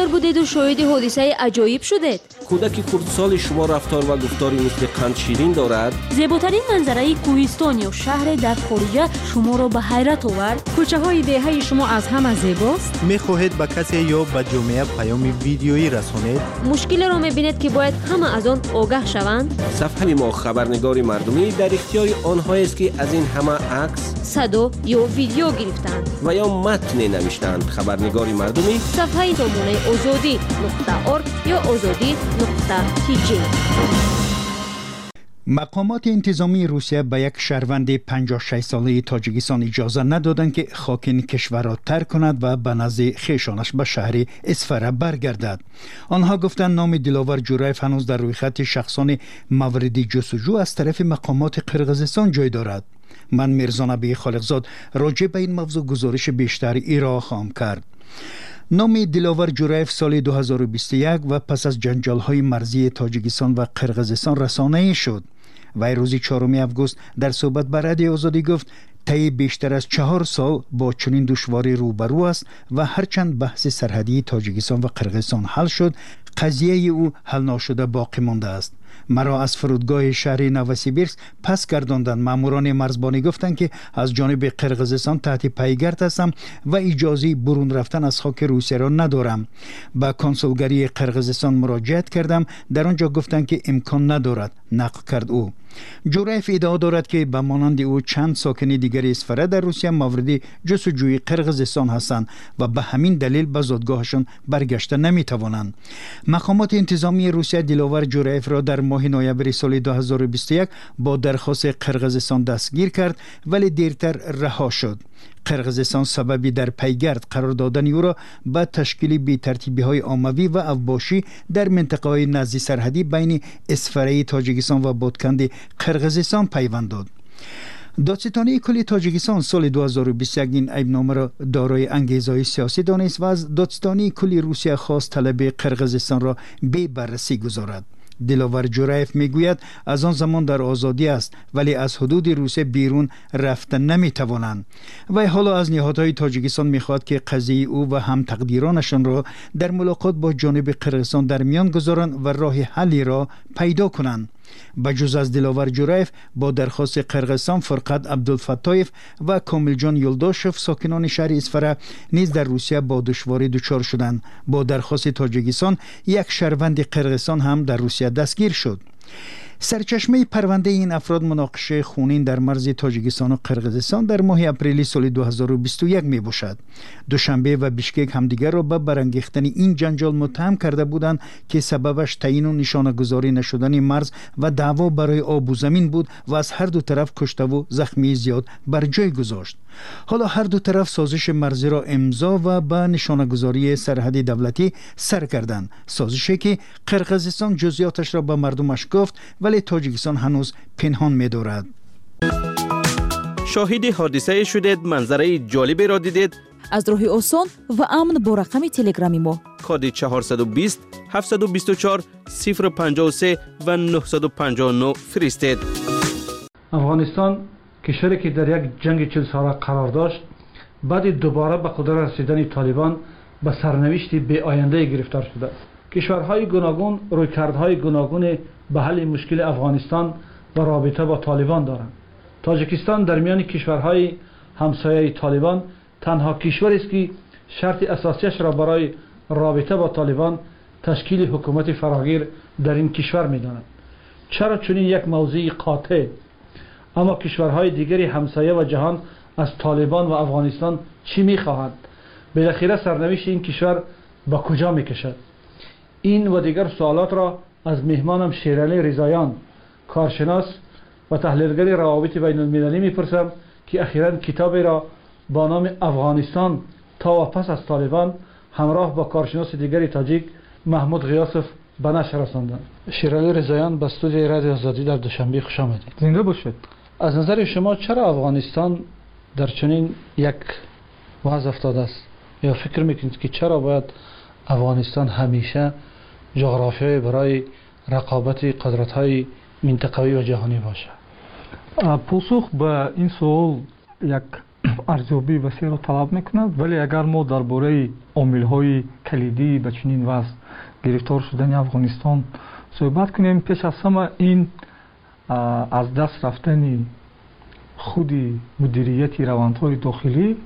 بیدار بودید و شاهد حادثه عجایب شدید. کودک کردسال شما رفتار و گفتاری مثل قند شیرین دارد. زیباترین منظره کوهستان یا شهر در خارج شما را به حیرت آورد. کوچه های دهه شما از همه زیباست. میخواهید به کسی یا به جامعه پیام ویدیویی رسانید؟ مشکل را میبینید که باید همه از آن آگاه شوند. صفحه ما خبرنگار مردمی در اختیار آنهایی است که از این همه عکس، صدا یا ویدیو گرفتند و یا متن نوشتند. خبرنگار مردمی صفحه نمونه آزادی نقطه ارگ یا آزادی نقطه تی جی. مقامات انتظامی روسیه به یک شهروند پنجاه و شش ساله تاجیکستان اجازه ندادند که خاک این کشور را ترک کند و به نزد خویشانش به شهر اسفره برگردد. آنها گفتند نام دلاور جورایف هنوز در روی خط شخصان مورد جستجو از طرف مقامات قرقیزستان جای دارد. من میرزا نبی خالقزاد راجع به این موضوع گزارش بیشتر ارائه خواهم کرد. نام دلاور جورایف سال دو هزار و بیست و یک و پس از جنجال‌های مرزی تاجیکستان و قرقیزستان رسانه‌ای شد. وی روز چهارم آگوست در صحبت با رادیو آزادی گفت طی بیشتر از چهار سال با چنین دشواری روبرو است و هرچند بحث سرحدی تاجیکستان و قرقیزستان حل شد، قضیه او حل نشده باقی مانده است. مرا از فرودگاه شهر نوسیبیرسک پس گرداندند. ماموران مرزبانی گفتند که از جانب قرقیزستان تحت پیگرد هستم و اجازه برون رفتن از خاک روسیه را ندارم. با کنسولگری قرقیزستان مراجعت کردم، در آنجا گفتند که امکان ندارد، نقل کرد او. جورایف ادعا دارد که به مانند او چند ساکن دیگر اسفره در روسیه مورد جستجوی قرقیزستان هستند و به همین دلیل به زادگاهشان برگشته نمیتوانند. مقامات انتظامی روسیه دلاور جورایف را در ماه نوامبر سال دو هزار و بیست و یک با درخواست قرقیزستان دستگیر کرد ولی دیرتر رها شد. قرقیزستان سببی در پیگرد قرار دادن او را به تشکیل بی‌ترتیبی‌های عمومی و اوباشی در منطقه‌های نزدیک سرحدی بین اسفره تاجیکستان و بادکند قرقیزستان پیوند داد. دادستانی کلی تاجیکستان سال دو هزار و بیست و یک این عیبنامه را دارای انگیزه‌های سیاسی دانست و از دادستانی کلی روسیه خواست طلب قرقیزستان را بی بررسی گذارد. دلاور جورایف میگوید از آن زمان در آزادی است ولی از حدود روسیه بیرون رفتن نمیتوانند. و حالا از نهادهای تاجیکستان میخواد که قضیه او و هم تقدیرانشان را در ملاقات با جانب قرقیزستان در میان گذارند و راه حلی را پیدا کنند. بجز از دلاور جورایف با درخواست قرقیزستان فرقت عبدالفتایف و کامل جان یلداشف ساکنان شهر اسفره نیز در روسیه با دشواری دچار شدند. با درخواست تاجیکستان یک شهروند قرقیزستان هم در روسیه دستگیر شد. سرچشمه پرونده این افراد مناقشه خونین در مرز تاجیکستان و قرقیزستان در ماه اپریل سال دو هزار و بیست و یک می باشد. دوشنبه و بیشکک همدیگر را به برانگیختن این جنجال متهم کرده بودند که سببش تعیین و نشانه گذاری نشدن مرز و دعوا برای آب و زمین بود و از هر دو طرف کشته و زخمی زیاد بر جای گذاشت. حالا هر دو طرف سازش مرزی را امضا و به نشانه گذاری سرحدی دولتی سر کردند. سازشی که قرقیزستان جزئیاتش را به مردمش گفت ولی تاجیکستان هنوز پنهان می دارد. شاهد حادثه شدید، منظره جالبی را دیدید؟ از راه آسان و امن با رقم تلگرامی ما کد چهارصد و بیست هفتصد و بیست و چهار صفر پنجاه و سه و نهصد و پنجاه و نه فرستید. افغانستان کشوری که در یک جنگ چهل ساله قرار داشت، بعد دوباره به قدرت رسیدن طالبان به سرنوشت بی آینده گرفتار شده است. کشورهای گوناگون رویکردهای گوناگون به حل مشکل افغانستان و رابطه با طالبان دارند. تاجیکستان در میان کشورهای همسایه طالبان تنها کشوری است که شرط اساسیش را برای رابطه با طالبان تشکیل حکومت فراگیر در این کشور می‌داند. چرا چنین یک موضوع قاطع؟ اما کشورهای دیگری همسایه و جهان از طالبان و افغانستان چی می‌خواهند؟ بالاخره سرنوشت این کشور با کجا می‌کشد؟ این و دیگر سوالات را از مهمانم شیرعلی رضاییان، کارشناس و تحلیلگر روابط بین المللی میپرسم که اخیراً کتابی را با نام افغانستان تا و پس از طالبان همراه با کارشناس دیگری تاجیک محمود غیاسف به نشر رساندند. شیرعلی رضاییان به استودیوی رادیو آزادی در دوشنبه خوش آمدید. زنده باشید. از نظر شما چرا افغانستان در چنین یک وضع افتاده است؟ یا فکر میکنید که چرا باید افغانستان همیشه جغرافیای برای رقابت قدرت‌های منطقوی و جهانی باشه؟ پاسخ به این سوال یک ارزیابی وسیع را طلب میکند. ولی اگر ما درباره عامل‌های کلیدی به چنین وضع گرفتار شدن افغانستان صحبت کنیم، پیش از همه این از دست رفتن خود مدیریت روندهای داخلی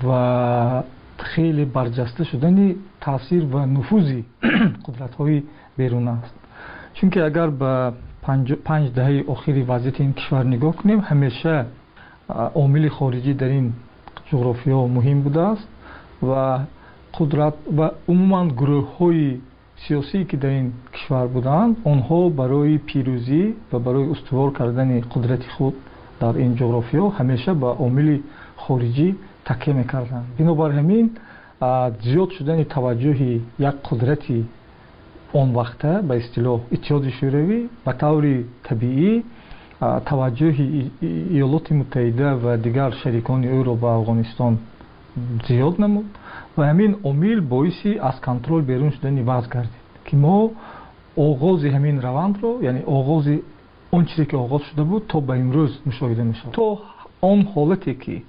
و خیلی برجسته شدن تاثیر و نفوذ قدرت‌های بیرون است. چون که اگر به پنج, پنج دهه اخیر وضعیت این کشور نگاه کنیم، همیشه عامل خارجی در این جغرافیا مهم بوده است و قدرت و عموما گروه‌های سیاسی که در این کشور بودند، آنها برای پیروزی و برای استوار کردن قدرت خود در این جغرافیا همیشه به عامل خارجی تکیه می‌کردند. بنابر همین زیاد شدن توجه یک قدرتی اون وقته به اصطلاح اتحاد شوروی به طور طبیعی توجه ایالات متحده و دیگر شریکان او را به افغانستان زیاد نمود و همین عامل باعثی از کنترل بیرون شدن وضع گردید که ما آغاز همین روند رو، یعنی آغاز اون چیزی که آغاز شده بود تا به امروز مشاهده میشه. تا آن حالتی که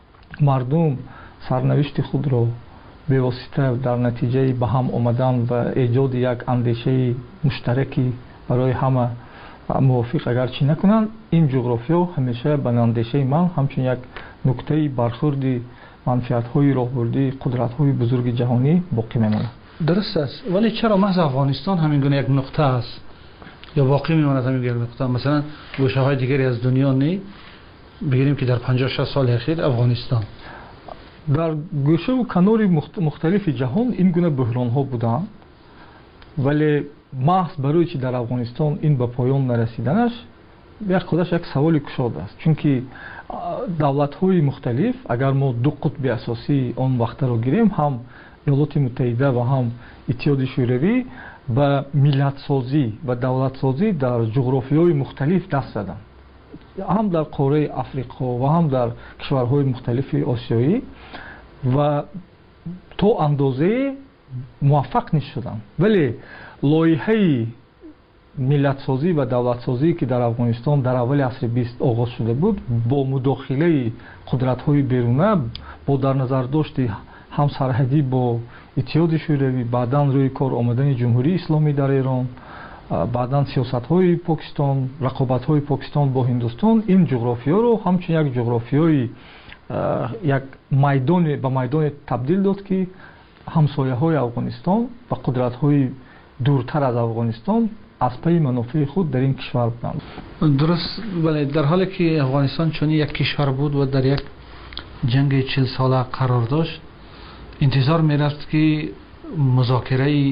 مردم سرنوشت خود را به واسطه در نتیجه به هم آمدن و ایجاد یک اندیشه مشترکی برای همه موافق اگرچه نکنند، این جغرافیا همیشه به اندیشه من همچون یک نکته برخورد منفعت‌های راهبردی قدرت‌های بزرگ جهانی باقی میماند. درست است، ولی چرا محض افغانستان همین گونه یک نقطه است یا باقی میماند همین گونه نقطه؟ مثلا گوشه‌های دیگری از دنیا نه بگیریم که در پنجاه شصت سال اخیر افغانستان در گوشه و کنار مختلف جهان این گونه بحران‌ها بودند، ولی محض برای چی در افغانستان این به پایان نرسیدنش یک خودش یک سوال کشاده است. چون که دولت‌های مختلف اگر ما دو قطب اساسی آن وقت را گیریم، هم ایالات متحده و هم اتحاد شوروی، به ملت سازی و دولت سازی در جغرافیاهای مختلف دست زدند، هم در قاره افریقا و هم در کشورهای مختلف آسیایی، و تا اندازه موفق نشدند. ولی لایحه ملت سازی و دولت سازی که در افغانستان در اول عصر بیست آغاز شده بود، با مداخله قدرت‌های بیرونه، با در نظر داشت هم سرحدی با اتحاد شوروی، بعداً روی کار آمدن جمهوری اسلامی در ایران، بعداً سیاست‌های پاکستان، رقابت‌های پاکستان با هندوستان، این جغرافیا رو همچون یک جغرافیای یک میدان به میدان تبدیل داد که همسایه‌های افغانستان و قدرت‌های دورتر از افغانستان از پی منافع خود در این کشور بودند. درست، ولی در حالی که افغانستان چون یک کشور بود و در یک جنگ چهل ساله قرار داشت، انتظار می‌رفت که مذاکره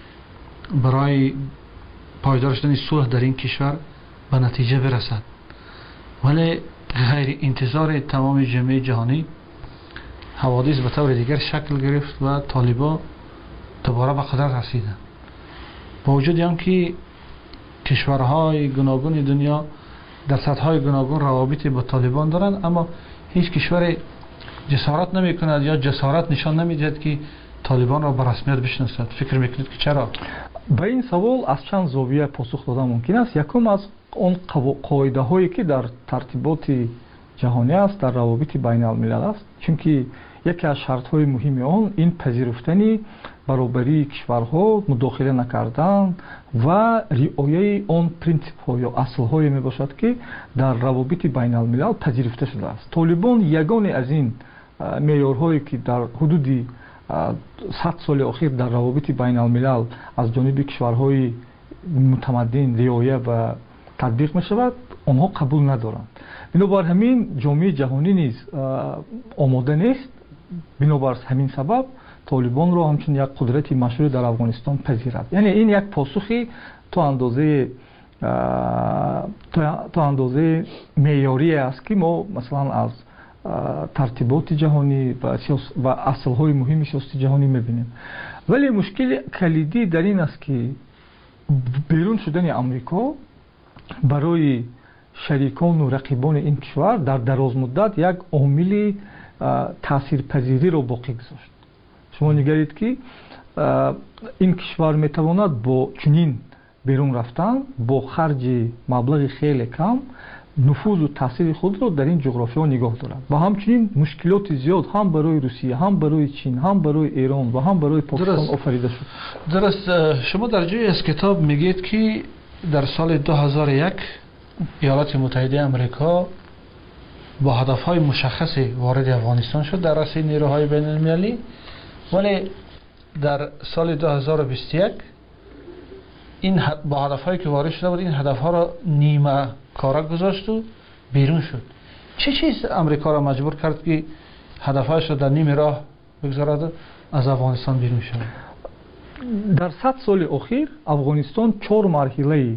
برای پایدار شدن صلح در این کشور به نتیجه برسد، ولی غیر انتظار تمام جامعه جهانی حوادث به طور دیگر شکل گرفت و طالبان دوباره به قدرت رسیدند. با وجود آنکه کشورهای گوناگون دنیا در سطح‌های گوناگون روابط با طالبان دارند، اما هیچ کشور جسارت نمی کند یا جسارت نشان نمی دهد که طالبان را به رسمیت بشناسد. فکر میکنید که چرا؟ به این سوال از چند زاویه پاسخ دادن ممکن است. یکم از اون قاعده هایی که در ترتیبات جهانی است، در روابط بین الملل است، چون که یکی از شرط های مهم آن این پذیرفتن برابری کشورها، مداخله نکردن و رعایت آن پرینسیپ ها یا اصل های می باشد که در روابط بین الملل پذیرفته شده است. طالبان یگانه از این معیارهایی که در حدود صد سال اخیر در روابط بین الملل از جانب کشورهای متمدن رعایت و تطبیق می شود، آنها قبول ندارند. بنابر همین جامعه جهانی نیز آماده نیست. بنابر همین سبب طالبان را همچون یک قدرت مشروع در افغانستان پذیرد. یعنی این یک پاسخی تا اندازه تا اندازه معیاری است که ما مثلا از ترتیبات جهانی و و اصل‌های مهم سیاست جهانی می‌بینیم. ولی مشکل کلیدی در این است که بیرون شدن آمریکا برای شریکان و رقیبان این کشور در دراز مدت یک عامل تاثیرپذیری را باقی گذاشت. شما نگرید که این کشور میتواند با چنین بیرون رفتن با خرج مبلغ خیلی کم نفوذ و تاثیر خود را در این جغرافیا نگاه دارد و همچنین مشکلات زیاد هم برای روسیه، هم برای چین، هم برای ایران و هم برای پاکستان آفریده شد. درست. شما در جای از کتاب میگید که در سال دو هزار و یک ایالات متحده آمریکا با هدفهای مشخصی وارد افغانستان شد در رأس نیروهای بین المللی، ولی در سال دو هزار و بیست و یک این با هدفهایی که وارد شده بود این هدفها را نیمه کاره گذاشت و بیرون شد. چه چیز امریکا را مجبور کرد که هدفهایش را در نیمه راه بگذارد و از افغانستان بیرون شد؟ در صد سال اخیر افغانستان چهار مرحله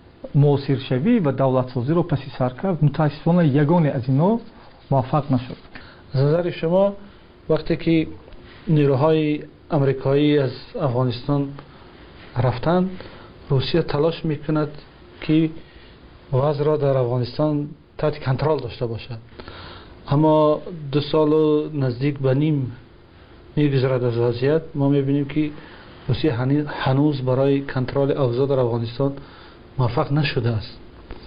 موثرشوی و دولتسازی را پس سر کرد. متاسفانه یگانه از اینا موفق نشد. از نظر شما وقتی که نیروهای امریکایی از افغانستان رفتند، روسیه تلاش میکند که وضع را در افغانستان تحت کنترل داشته باشد، اما دو سال و نزدیک به نیم میگذرد از وضعیت، ما میبینیم که روسیه هنوز برای کنترل اوضاع در افغانستان موفق نشده است.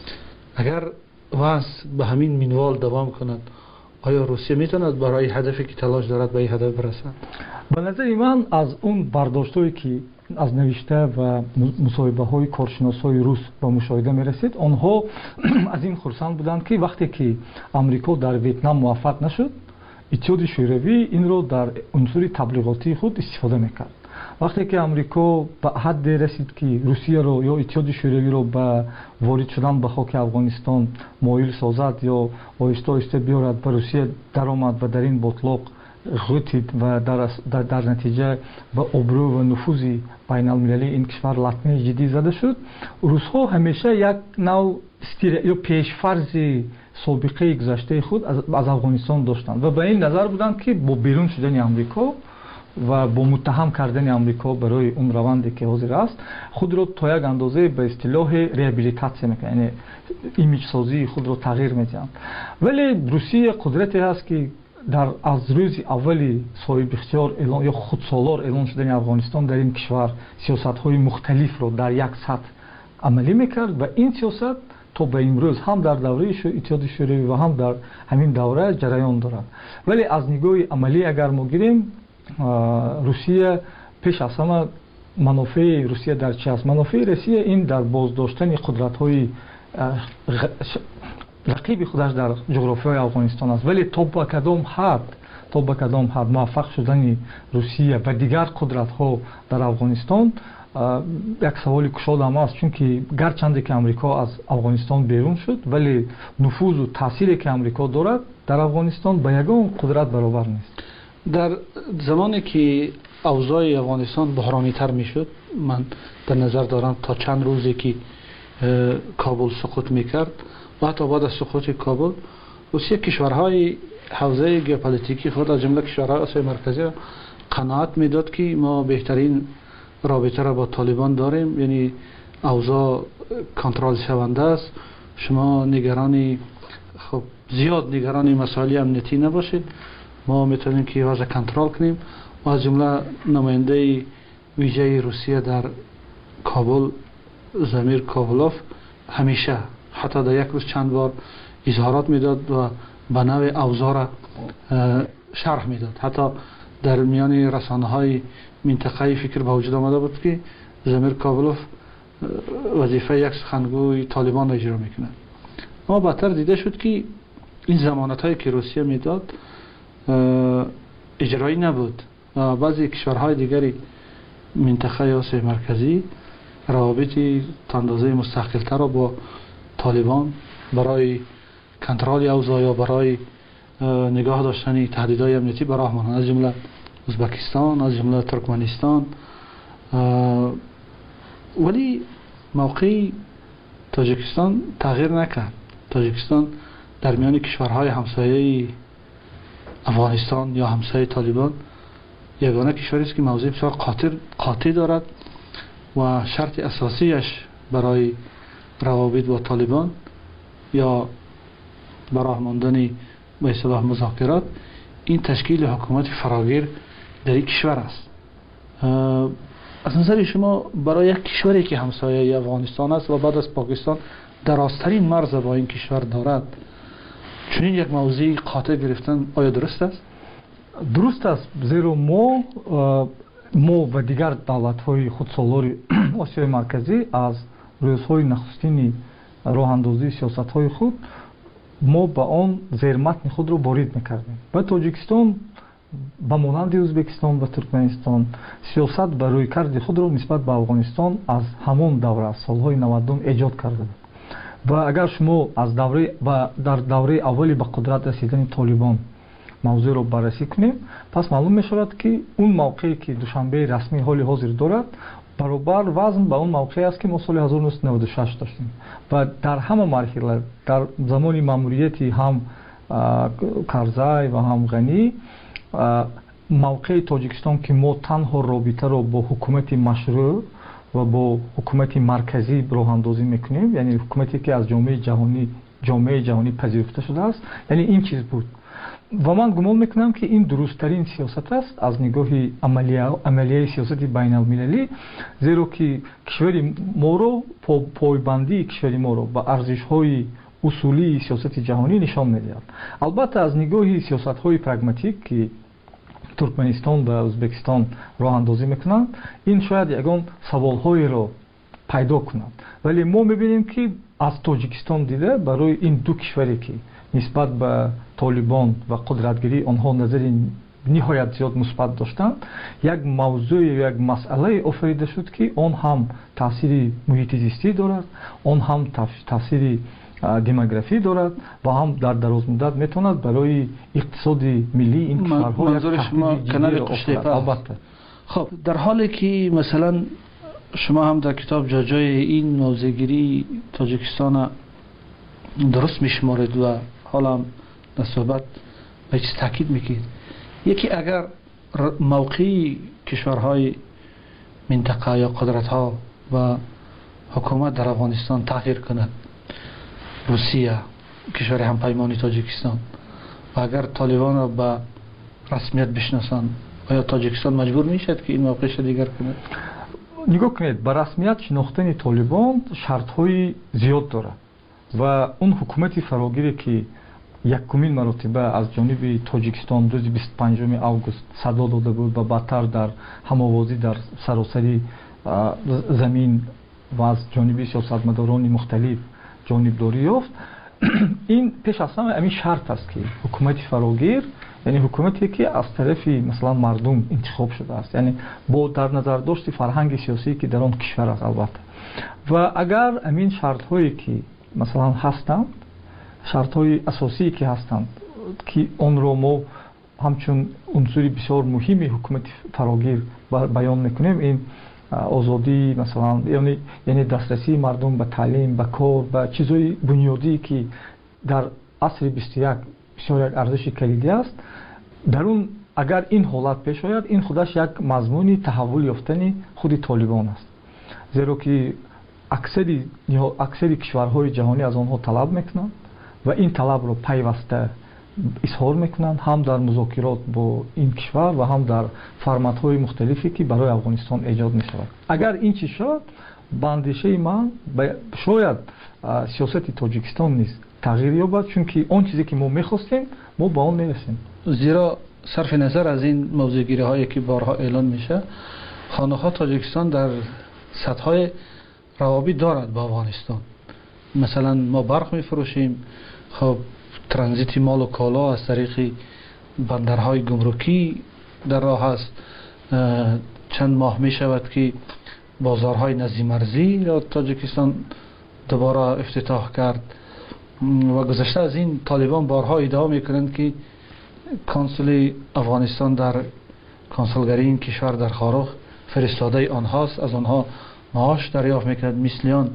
اگر وضع به همین منوال دوام کند، آیا روسیه میتواند برای هدفی که تلاش دارد به این هدف برسد؟ به نظر من از اون برداشت‌هایی که از نوشته و مصاحبه‌های کارشناسای روس با مشاهده می‌رسید، آنها از این خرسند بودند که وقتی که آمریکا در ویتنام موفق نشد، اتحاد شوروی این را در عنصر تبلیغاتی خود استفاده می‌کرد. وقتی که آمریکا به حد رسید که روسیه را یا اتحاد شوروی را به وارد شدن به خاک افغانستان مایل سازد یا آهسته آهسته بیارد، به روسیه درآمد و در این بطلاق غوتید و در, در, در نتیجه به ابرو و نفوذ بین المللی این کشور لطمه جدی زده شد. روس‌ها همیشه یک نوع یا پیشفرض سابقه گذشته خود از, از افغانستان داشتند و به این نظر بودند که با بیرون شدن آمریکا و با متهم کردن آمریکا برای اون روندی که حاضر است، خود را تا یک اندازه به اصطلاح ریابیلیتاسیون میکنند، یعنی ایمیج سازی خود را تغییر میدهند. ولی روسیه قدرتی هست که در از روز اولی صاحب اختیار اعلان یا خودسالار اعلان شدن افغانستان در این کشور سیاست‌های مختلف را در یک سطح عملی میکرد و این سیاست تا به امروز هم در دوره اتحاد شوروی و هم در همین دوره جریان دارد. ولی از نگاه عملی اگر ما گیریم، روسیه پیش از همه منافع روسیه در چی است؟ منافع روسیه این در بازداشتن قدرت‌های رقیب خودش در جغرافیای افغانستان است. ولی تا به کدام حد تا به کدام حد موفق شدن روسیه و دیگر قدرت‌ها در افغانستان یک سوال کشاده هم است، چون که گرچند که امریکا از افغانستان بیرون شد، ولی نفوذ و تأثیری که امریکا دارد در افغانستان به یگان قدرت برابر نیست. در زمانی که اوضاع افغانستان بحرانی تر می شد، من در نظر دارم تا چند روزی که کابل سقوط می کرد و حتی بعد از سقوط کابل، روسیه کشورهای حوزه ژئوپلیتیکی خود از جمله کشورهای آسیای مرکزی قناعت می داد که ما بهترین رابطه را با طالبان داریم، یعنی اوضاع کنترل شونده است، شما نگرانی خب زیاد نگرانی مسائل امنیتی نباشید، ما میتونیم که وضع کنترل کنیم. و از جمله نماینده ویژه روسیه در کابل زمیر کاولوف همیشه حتی در یک روز چند بار اظهارات میداد و به نوع اوضاع را شرح میداد. حتی در میان رسانه های منطقه‌ای فکر به وجود آمده بود که زمیر کاولوف وظیفه یک سخنگوی طالبان را اجرا میکند. اما بعدتر دیده شد که این ضمانت هایی که روسیه میداد اجرایی نبود و بعضی کشورهای دیگری منطقه آسیای مرکزی روابطی اندازه مستقل‌تر را با طالبان برای کنترل اوضاع یا برای نگاه داشتن تهدیدهای امنیتی براه مانند، از جمله ازبکستان، از جمله ترکمنستان. ولی موقع تاجیکستان تغییر نکرد. تاجیکستان در میان کشورهای همسایه افغانستان یا همسایه طالبان یگانه کشوری است که موضع بسیار قاطع قاطع دارد و شرط اساسیش برای روابط با طالبان یا براه ماندن به اصطلاح مذاکرات این تشکیل حکومت فراگیر در این کشور است. از نظر شما برای یک کشوری که همسایه افغانستان است و بعد از پاکستان درازترین مرز با این کشور دارد، چنین یک موضوع قاطع گرفتن آیا درست است؟ درست است، زیرا ما ما و دیگر دولت‌های خودسالار آسیای مرکزی از روزهای نخستین راه‌اندازی سیاست‌های خود ما با آن زیرمتن خود را وارد می‌کردیم. و تاجیکستان به مانند ازبکستان و ترکمنستان سیاست و رویکرد خود را نسبت به افغانستان از همان دوره از سالهای نود ایجاد کرده بود. و اگر شما از دوره و در دوره اولی به قدرت رسیدن طالبان موضوع را بررسی کنیم، پس معلوم می شود که اون موقعی که دوشنبه رسمی حال حاضر دارد برابر وزن به اون موقعی است که ما سال هزار و نهصد و نود و شش داشتیم. و در همه مرحله در زمان ماموریتی هم کرزای و هم غنی موقع تاجیکستان که ما تنها رابطه را با حکومت مشروع و با حکومت مرکزی راه اندازی میکنیم، یعنی حکومتی که از جامعه جهانی جامعه جهانی پذیرفته شده است، یعنی این چیز بود. و من گمان میکنم که این درستترین سیاست است از نگاه عملیه عملیه سیاست بین المللی، زیرا که کشور ما رو پایبندی کشور ما رو به ارزش های اصولی سیاست جهانی نشان میدهد. البته از نگاه سیاست های پراگماتیک که ترکمنستان و ازبکستان راه اندازی میکنند، این شاید یگان سوال های را پیدا کنند، ولی ما میبینیم که از تاجیکستان دیده برای این دو کشوری که نسبت به طالبان و قدرتگیری آنها نظر نهایت زیاد مثبت داشتند، یک موضوع یک مسئله آفریده شد که آن هم تاثیر محیط زیستی دارد، آن هم تاثیر دموگرافی دارد و هم در دراز مدت میتواند برای اقتصاد ملی این کشورها یک تهدید جدی آفرد. خب در حالی که مثلا شما هم در کتاب جاجای این موضوعگیری تاجیکستان درست میشمارید و حالا در صحبت به چیز تاکید میکنید، یکی اگر موقعی کشورهای منطقه یا قدرت ها و حکومت در افغانستان تغییر کند، روسیه کشور همپیمانی تاجیکستان، و اگر طالبان را به رسمیت بشناسند، آیا تاجیکستان مجبور میشد که این موقعش دیگر کند؟ نگاه کنید، به رسمیت شناختن طالبان شرط های زیاد دارد و اون حکومت فراگیری که یکمین مرتبه از جانب تاجیکستان روز بیست و پنجم اوگوست صدا داده بود و بعدتر در هماوازی در سراسری زمین و از جانب سیاستمداران مختلف جانبداری یافت، این پیش از همه همین شرط است که حکومت فراگیر، یعنی حکومتی که از طرف مثلا مردم انتخاب شده است، یعنی با در نظر داشت فرهنگ سیاسی که در آن کشور است البته. و اگر همین شرط هایی که مثلا هستند، شرط های اساسی که هستند که آن را ما همچون عنصر بسیار مهمی حکومت فراگیر بیان میکنیم، این آزادی مثلا یعنی یعنی دسترسی مردم به تعلیم، به کار، به چیزهای بنیادی که در عصر بیست و یک بسیار یک ارزش کلیدی است، در اون اگر این حالت پیش آید، این خودش یک مضمون تحول یافتن خود طالبان است، زیرا که اکثری اکثری کشورهای جهانی از آنها طلب میکنند و این طلب را پیوسته اظهار میکنند، هم در مذاکرات با این کشور و هم در فرمت‌های مختلفی که برای افغانستان ایجاد میشود. اگر این چیز شد، به اندیشه من شاید سیاست تاجیکستان نیز تغییر یابد، چون که آن چیزی که ما میخواستیم ما با آن میرسیم. زیرا صرف نظر از این موضوعگیری هایی که بارها اعلان میشه، خانه‌ها تاجیکستان در سطح‌های روابط دارد با افغانستان. مثلا ما برق میفروشیم، خب ترانزیت مال و کالا از طریق بندرهای گمرکی در راه است. چند ماه می شود که بازارهای نزدیک مرزی را تاجیکستان دوباره افتتاح کرد و گذشته از این طالبان بارها ادعا میکنند که کنسول افغانستان در کنسولگری این کشور در خارخ فرستاده آنهاست، از آنها معاش دریافت میکند مثلیان.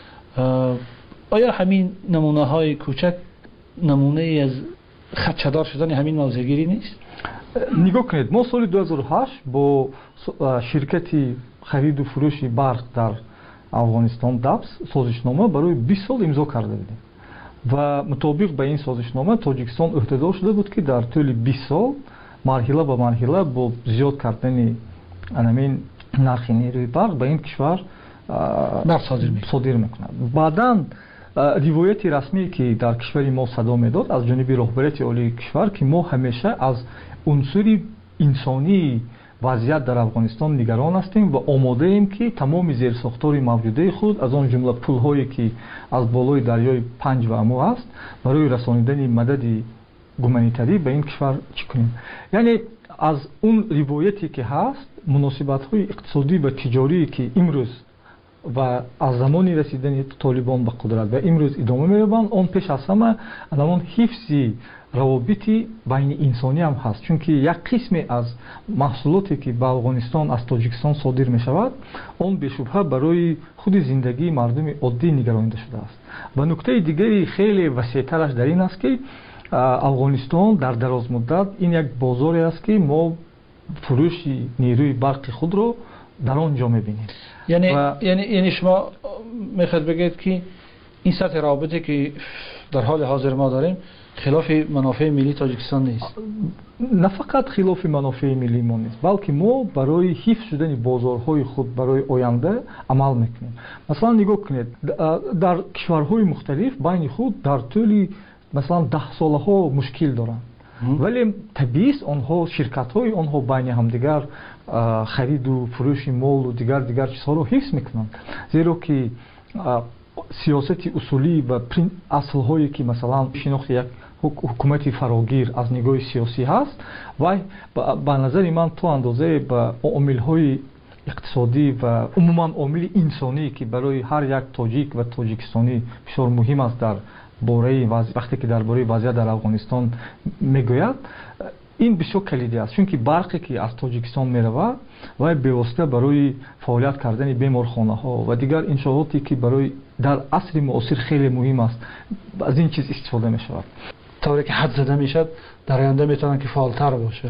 آیا همین نمونه های کوچک نمونه از خدشه‌دار شدن همین موضوعگیری نیست؟ نگاه کنید، ما سال دو هزار و هشت با شرکتی خرید و فروش برق در افغانستان دبس سازشنامه برای بیست سال امضا کرده بودیم و مطابق به این سازشنامه تاجیکستان عهده‌دار شده بود که در طول بیست سال مرحله به مرحله با زیاد کردن همین نرخ نیروی برق به این کشور برق صادر میکنه. بعداً ривояти расмие ки дар кишвари мо садо медод аз ҷониби роҳбарияти олии кишвар ки мо ҳамеша аз унсури инсонии вазъият дар афғонистон нигарон ҳастем ва омодаем ки тамоми зерсохтори мавҷудаи худ аз он ҷумла пулҳое ки аз болои дарёи панҷ ва амо аст барои расонидани мадади гуманитарӣ ба ин кишвар чӣ кунем. яъне аз он ривояте ки ҳаст муносибатҳои иқтисодӣ ва тиҷорие ки имрӯз ва аз замони расидани толибон ба қудрат ва имрӯз идома меёбанд он пеш аз ҳама аламон ҳифзи равобити байни инсонӣ ҳам ҳаст, чунки як қисме аз маҳсулоте ки ба афғонистон аз тоҷикистон содир мешавад он бешубҳа барои худи зиндагии мардуми оддӣ нигаронида шудааст. ва нуктаи дигари хеле васеътараш дар ин аст ки афғонистон дар дарозмуддат ин як бозоре аст ки мо фурӯши нерӯи барқи худро дар он ҷо мебинем. яъне яъне яъне шумо мехоҳед бигӯед ки ин сатҳи равобите ки дар ҳоли ҳозир мо дорем хилофи манофеи миллии тоҷикистон нест. на фақат хилофи манофеи миллии мо нест, балки мо барои ҳифз шудани бозорҳои худ барои оянда амал мекунем. масалан нигоҳ кунед, дар кишварҳои мухталиф байни худ дар тӯли масалан даҳсолаҳо мушкил доранд, вале табиист онҳо ширкатҳои онҳо байни ҳамдигар хариду фурӯши молу дигар дигар чизҳоро ҳифз мекунанд, зеро ки сиёсати усулӣ ва аслҳое ки масалан шинохти як ҳукумати фарогир аз нигоҳи сиёсӣ ҳаст вай ба назари ман то андозае ба омилҳои иқтисодӣ ва умуман омили инсоние ки барои ҳар як тоҷик ва тоҷикистонӣ бисёр муҳим аст дар бораи вақте ки дар бораи вазъият дар афғонистон мегӯяд, ин бисёр калидӣ аст, чунки барқе ки аз тоҷикистон меравад вай бевосита барои фаъолият кардани беморхонаҳо ва дигар иншооте ки барои дар асри муосир хеле муҳим аст аз ин чиз истифода мешавад. тавре ки ҳад зада мешавад дар оянда метавонад ки фаъолтар бошад.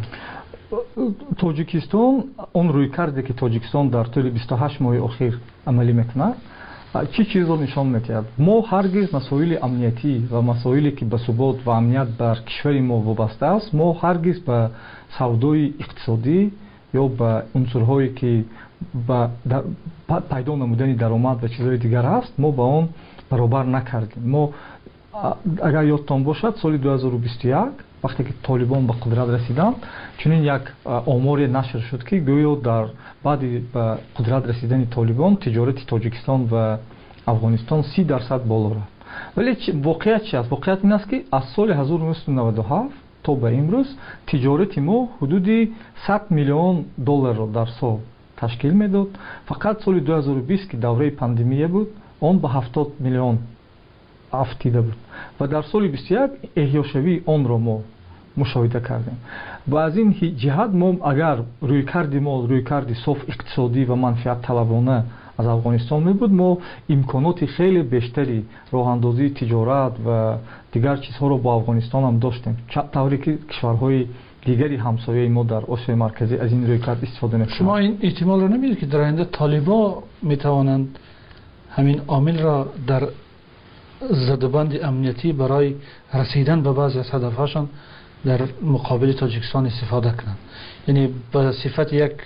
тоҷикистон он рӯйкарде ки тоҷикистон дар тӯли бисту ҳашт моҳи охир амалӣ мекунад чӣ чизро нишон медиҳад? мо ҳаргиз масоили амниятӣ ва масоиле ки ба субот ва амният бар кишвари мо вобаста аст, мо ҳаргиз ба савдои иқтисодӣ ё ба унсурҳое ки ба пайдо намудани даромад ва чизҳои дигар аст, мо ба он баробар накардем. мо агар ёдтон бошад соли ду ҳазору бисту як вақте ки толибон ба қудрат расиданд чунин як оморе нашр шуд ки гӯё дар баъди ба қудрат расидани толибон тиҷорати тоҷикистон ва афғонистон си дарсад боло рафт. вале воқеият чи аст? воқеият ин аст ки аз соли ҳазору нуҳсад наваду ҳафт то ба имрӯз тиҷорати мо ҳудуди сад миллион долларро дар сол ташкил медод. фақат соли ду ҳазору бист ки давраи пандемия буд он ба ҳафтод миллион афтида буд ва дар соли бисту як эҳёшавии онро мо мушоҳида кардем. ва аз ин ҷиҳат мо агар рӯйкарди мо рӯйкарди соф иқтисодӣ ва манфиатталабона аз афғонистон мебуд, мо имконоти хеле бештари роҳандозии тиҷорат ва дигар чизҳоро бо афғонистон ҳам доштем, тавре ки кишварҳои дигари ҳамсояи мо дар осиёи марказӣ аз ин рӯйкард истифода мекунанд. шумо ин эҳтимолро намедид ки дар оянда толибо метавонанд ҳамин омилро дар задубанди амниятӣ барои расидан ба баъзе аз ҳадафҳошон дар муқобили тоҷикистон истифода кунанд, яъне ба сифати як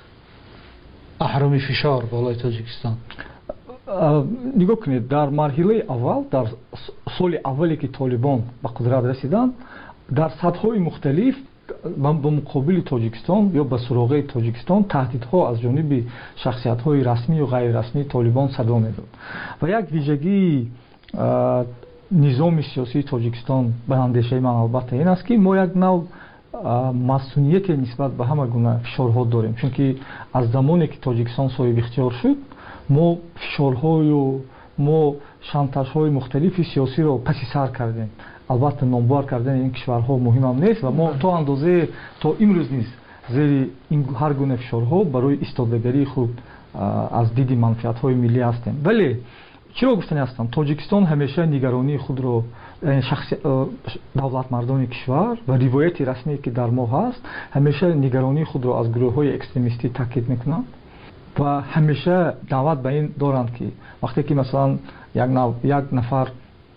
аҳруми фишор болои тоҷикистон? нигоҳ кунед, дар марҳилаи аввал, дар соли аввале ки толибон ба қудрат расиданд, дар сатҳҳои мухталиф ба муқобили тоҷикистон ё ба суроғаи тоҷикистон таҳдидҳо аз ҷониби шахсиятҳои расмӣ ё ғайрирасмии толибон садо медод ва як виҷагии низоми сиёсии тоҷикистон ба андешаи ман албатта ин аст ки мо як нав масъулияте нисбат ба ҳама гуна фишорҳо дорем, чунки аз замоне ки тоҷикистон соҳибихтиёр шуд мо фишорҳою мо шантажҳои мухталифи сиёсиро паси сар кардем. албатта номбар кардани ин кишварҳо муҳимам нест ва мо то андозае то имрӯз низ зери ин ҳар гуна фишорҳо барои истодагарии худ аз диди манфиатҳои миллӣ ҳастем. вале чиро гуфтани ҳастам, тоҷикистон ҳамеша нигаронии худро давлатмардони кишвар ва ривояти расмие ки дар мо ҳаст ҳамеша нигаронии худро аз гурӯҳҳои экстремистӣ таъкид мекунанд ва ҳамеша даъват ба ин доранд ки вақте ки масалан як нафар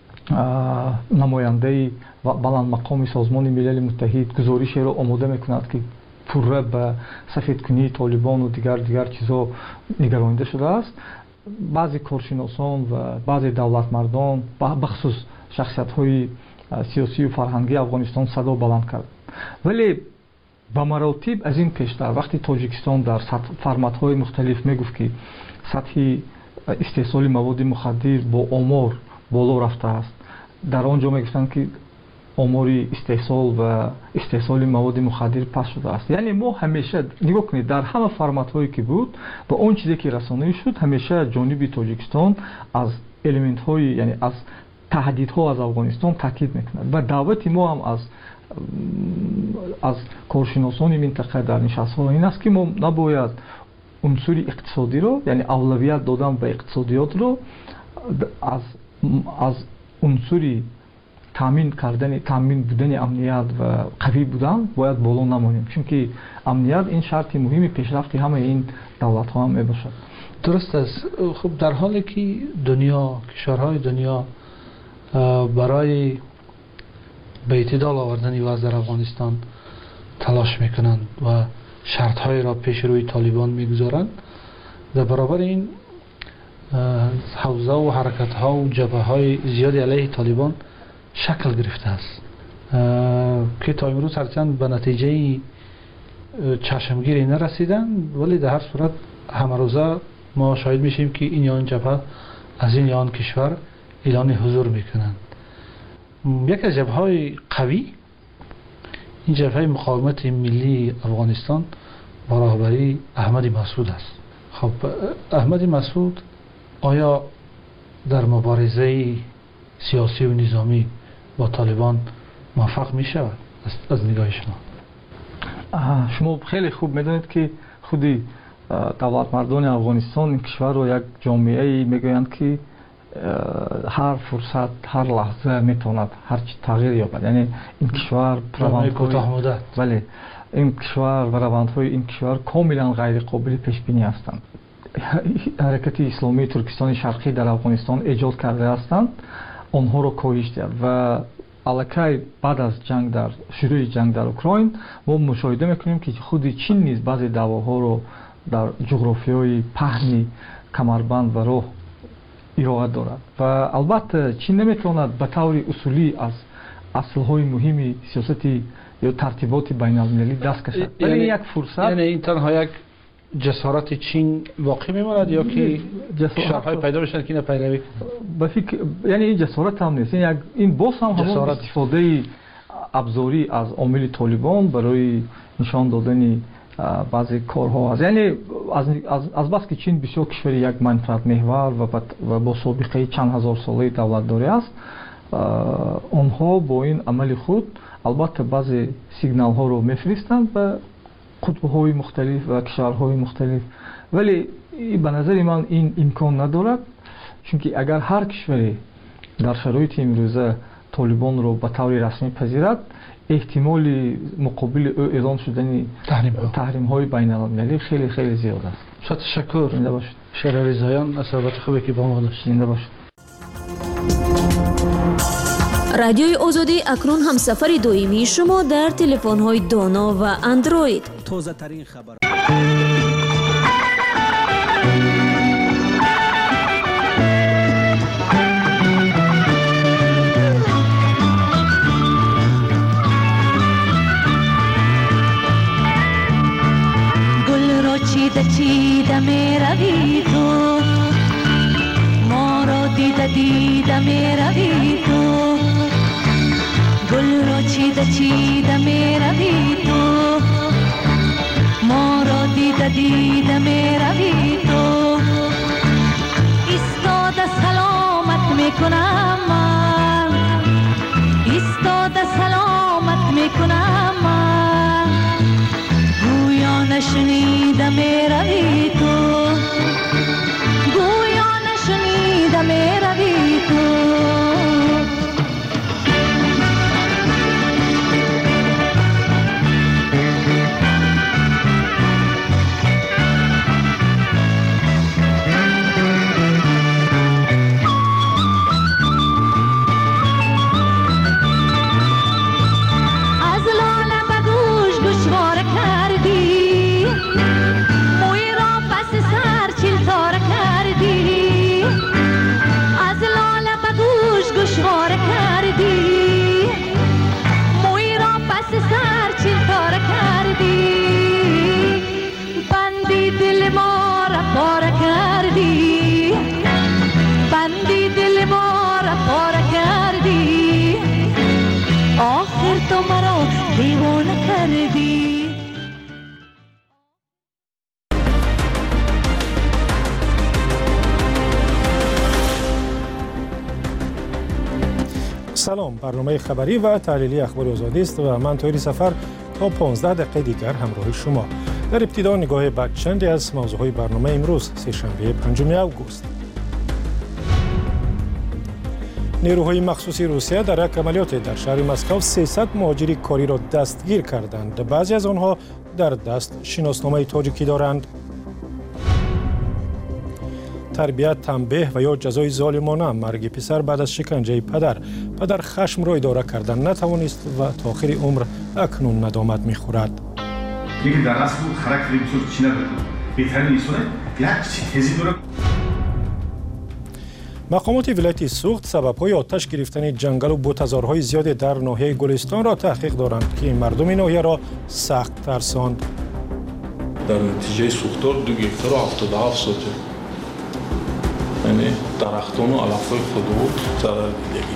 намояндаи баландмақоми созмони милали муттаҳид гузоришеро омода мекунад ки пурра ба сафедкунии толибону дигар дигар чизҳо нигаронида шудааст, баъзе коршиносон ва баъзе давлатмардон бахусус шахсиятҳои сиёсию фарҳангии Афғонистон садо баланд кард. Вале ба маротиб аз ин пештар вақти Тоҷикистон дар форматҳои мухталиф мегуфт ки сатҳи истеҳсоли маводи мухаддир бо омор боло рафтааст, дар он ҷо мегуфтанд ки омори истеҳсол ва истеҳсоли маводи мухаддир паст шудааст. Яъне мо ҳамеша нигоҳ кунед, дар ҳама форматҳое ки буд ба он чизе ки расонӣ шуд, ҳамеша ҷониби Тоҷикистон аз элементҳои, яъне аз таҳдидҳо аз Афғонистон таъкид мекунад ва даъвати мо ҳам аз аз коршиносони минтақа дар нишастҳо ин аст ки мо набояд унсури иқтисодиро, яъне авлавият додан ба иқтисодиётро аз аз унсури таъмин кардани таъмин будани амният ва қавӣ будан бояд боло намонем, чунки амният ин шарти муҳими пешрафти ҳамаи ин давлатҳо ҳам мебошад. дуруст аст. хуб дар ҳоле ки дунё кишварҳои дунё барои ба эътидол овардани вазъ дар Афғонистон талош мекунанд ва шартҳоеро пеши рӯи Толибон мегузоранд, дар баробари ин ҳавзаву ҳаракатҳо ҷабҳаҳои зиёди алайҳи Толибон шакл гирифтааст ки то имрӯз ҳарчанд ба натиҷаи чашмгире нарасиданд, вале дар ҳар сурат ҳамарӯза мо шоҳид мешавем ки ин ё он ҷабҳа аз ин ё он кишвар эълони ҳузур мекунанд. яке аз ҷабҳаҳои қавӣ ин ҷабҳаи муқовимати миллии Афғонистон ба роҳбарии Аҳмади Масъуд аст. хоб Аҳмади Масъуд оё дар муборизаи сиёсию низомӣ با طالبان موفق می شود از نگاه شما؟ شما خیلی خوب میدونید که خودی دولت مردان افغانستان این کشور رو یک جامعه میگویند که هر فرصت هر لحظه میتواند هر چی تغییر یابد. یعنی این کشور روندهای بله این کشور و روندهای این کشور کاملا غیر قابل پیش بینی هستند. حرکت اسلامی ترکستان شرقی در افغانستان ایجاد کرده هستند، آنها رو کاهش داد و الکی بعد از جنگ در شروع جنگ در اوکراین ما مشاهده میکنیم که خود چین نیز بعضی دعواها رو در جغرافیای پهنی کمربند و راه ارائه دارد و البته چین نمیتواند به طور اصولی از اصلهای مهم سیاستی یا ترتیبات بین المللی دست کشد. ولی یک فرصت، یعنی این تنها یک جسارت چین واقع میماند یا که کشورهای پیدا بشن که اینو پیروی کنند؟ یعنی این جسارت هم نیست، این این باز هم همون استفاده ابزاری از عامل طالبان برای نشان دادن بعضی کارها است. یعنی از از از بس که چین بسیار کشور یک منفعت محور و با سابقه چند هزار ساله دولتداری است، آنها با این عمل خود البته بعضی سیگنال ها رو میفرستند به قطب‌های مختلف و کشورهای مختلف، ولی به نظر من این امکان ندارد، چون که اگر هر کشوری در شرایط امروزه طالبان رو به طور رسمی پذیرد، احتمال مقابل او اعلان شدن تحریم های بین المللی خیلی خیلی زیاد است. شاد تشکر. زنده باشید. شهریار رضاییان، از صحبت خوبی که با ما داشتید. زنده باشید. رادیوی آزادی اکنون هم سفر دائمی شما در تلفن‌های دانا و اندروید. تازه ترین خبر. گل را چیده چیده می روی تو، ما را دیده دیده می روی تو، گل را چیده چیده می روی تو، ما را دیده دیده می روی تو، ایستاده سلامت می کنم من، ایستاده سلامت می کنم من، گویا نشنیده می روی تو، گویا نشنیده می روی تو. از لاله دل ما را پاره کردی، بندی دل ما را پاره کردی، آخر تو مرا دیوانه کردی. سلام، برنامه خبری و تحلیلی اخبار آزادی است و من طاهری سفر تا پانزده دقیقه دیگر همراه شما. در ابتدا نگاه به چندی از موضوعهای برنامه امروز سه‌شنبه پنجم اوگوست. نیروهای مخصوصی روسیه در یک عملیات در شهر مسکو سیصد مهاجر کاری را دستگیر کردند. بعضی از آنها در دست شناسنامه تاجیکی دارند. تربیت، تنبیه و یا جزای ظالمانه مرگ پسر بعد از شکنجه پدر. پدر خشم را اداره کردن نتوانست و تا آخر عمر اکنون ندامت می‌خورد. دیگه در اصل خاراکتری بسیار چی نداره. بهترین نیست یک چیز تزی داره. مقامات ولایت سوخت سبب‌های آتش گرفتن جنگل و بوته‌زارهای زیاد در ناحیه گلستان را تحقیق دارند که مردم ناحیه را سخت ترساند. در نتیجه سوختار دو گکتار و هفتاد و هفت سوته. یعنی درختان و علف‌های خودرو ضرر دیدگی.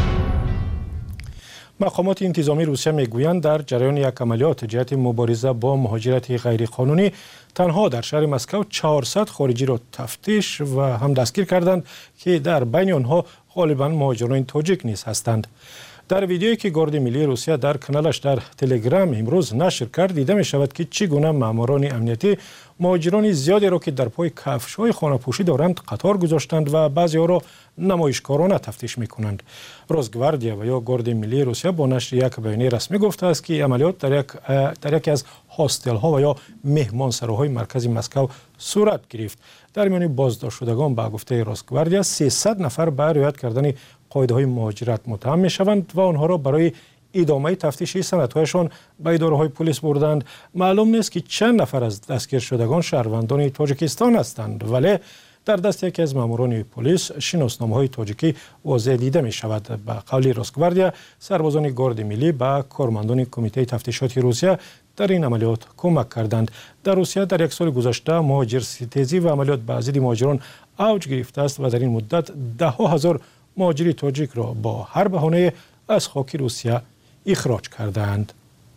مقامات انتظامی روسیه میگویند در جریان یک عملیات جهت مبارزه با مهاجرت غیرقانونی تنها در شهر مسکو چهارصد خارجی را تفتیش و هم دستگیر کردند که در بین آنها غالبا مهاجران تاجیک نیز هستند. در ویدیویی که گارد ملی روسیه در کانالش در تلگرام امروز نشر کرد دیده می شود که چگونه ماموران امنیتی مهاجران زیادی را که در پای کفش‌های خانه‌پوشی دارند قطار گذاشتند و بعضی ها را نمایشکارانه تفتیش می کنند. روزگواردیا و یا گارد ملی روسیه با نشر یک بیانیه رسمی گفته است که عملیات در یک در یکی از هاستل ها و یا مهمانسراهای مرکزی مسکو صورت گرفت. در میان بازداشت شدگان با گفته روزگواردیا سیصد نفر به رعایت کردن قاعده های مهاجرت متهم می شوند و آنها را برای ادامه تفتیش سندهایشان به اداره های پلیس بردند. معلوم نیست که چند نفر از دستگیر شدگان شهروندان تاجیکستان هستند، ولی در دست یکی از ماموران پلیس شناسنامه های تاجیکی واضح دیده می شود. به قول روزگواردیا سربازان گارد ملی به کارمندان کمیته تفتیشاتی روسیه در این عملیات کمک کردند. در روسیه در یک سال گذشته مهاجرستیزی و عملیات به ضد مهاجران اوج گرفته است و در این مدت ده ها هزار مهاجری تاجیک را با هر بهانه از خاک روسیه اخراج کردند.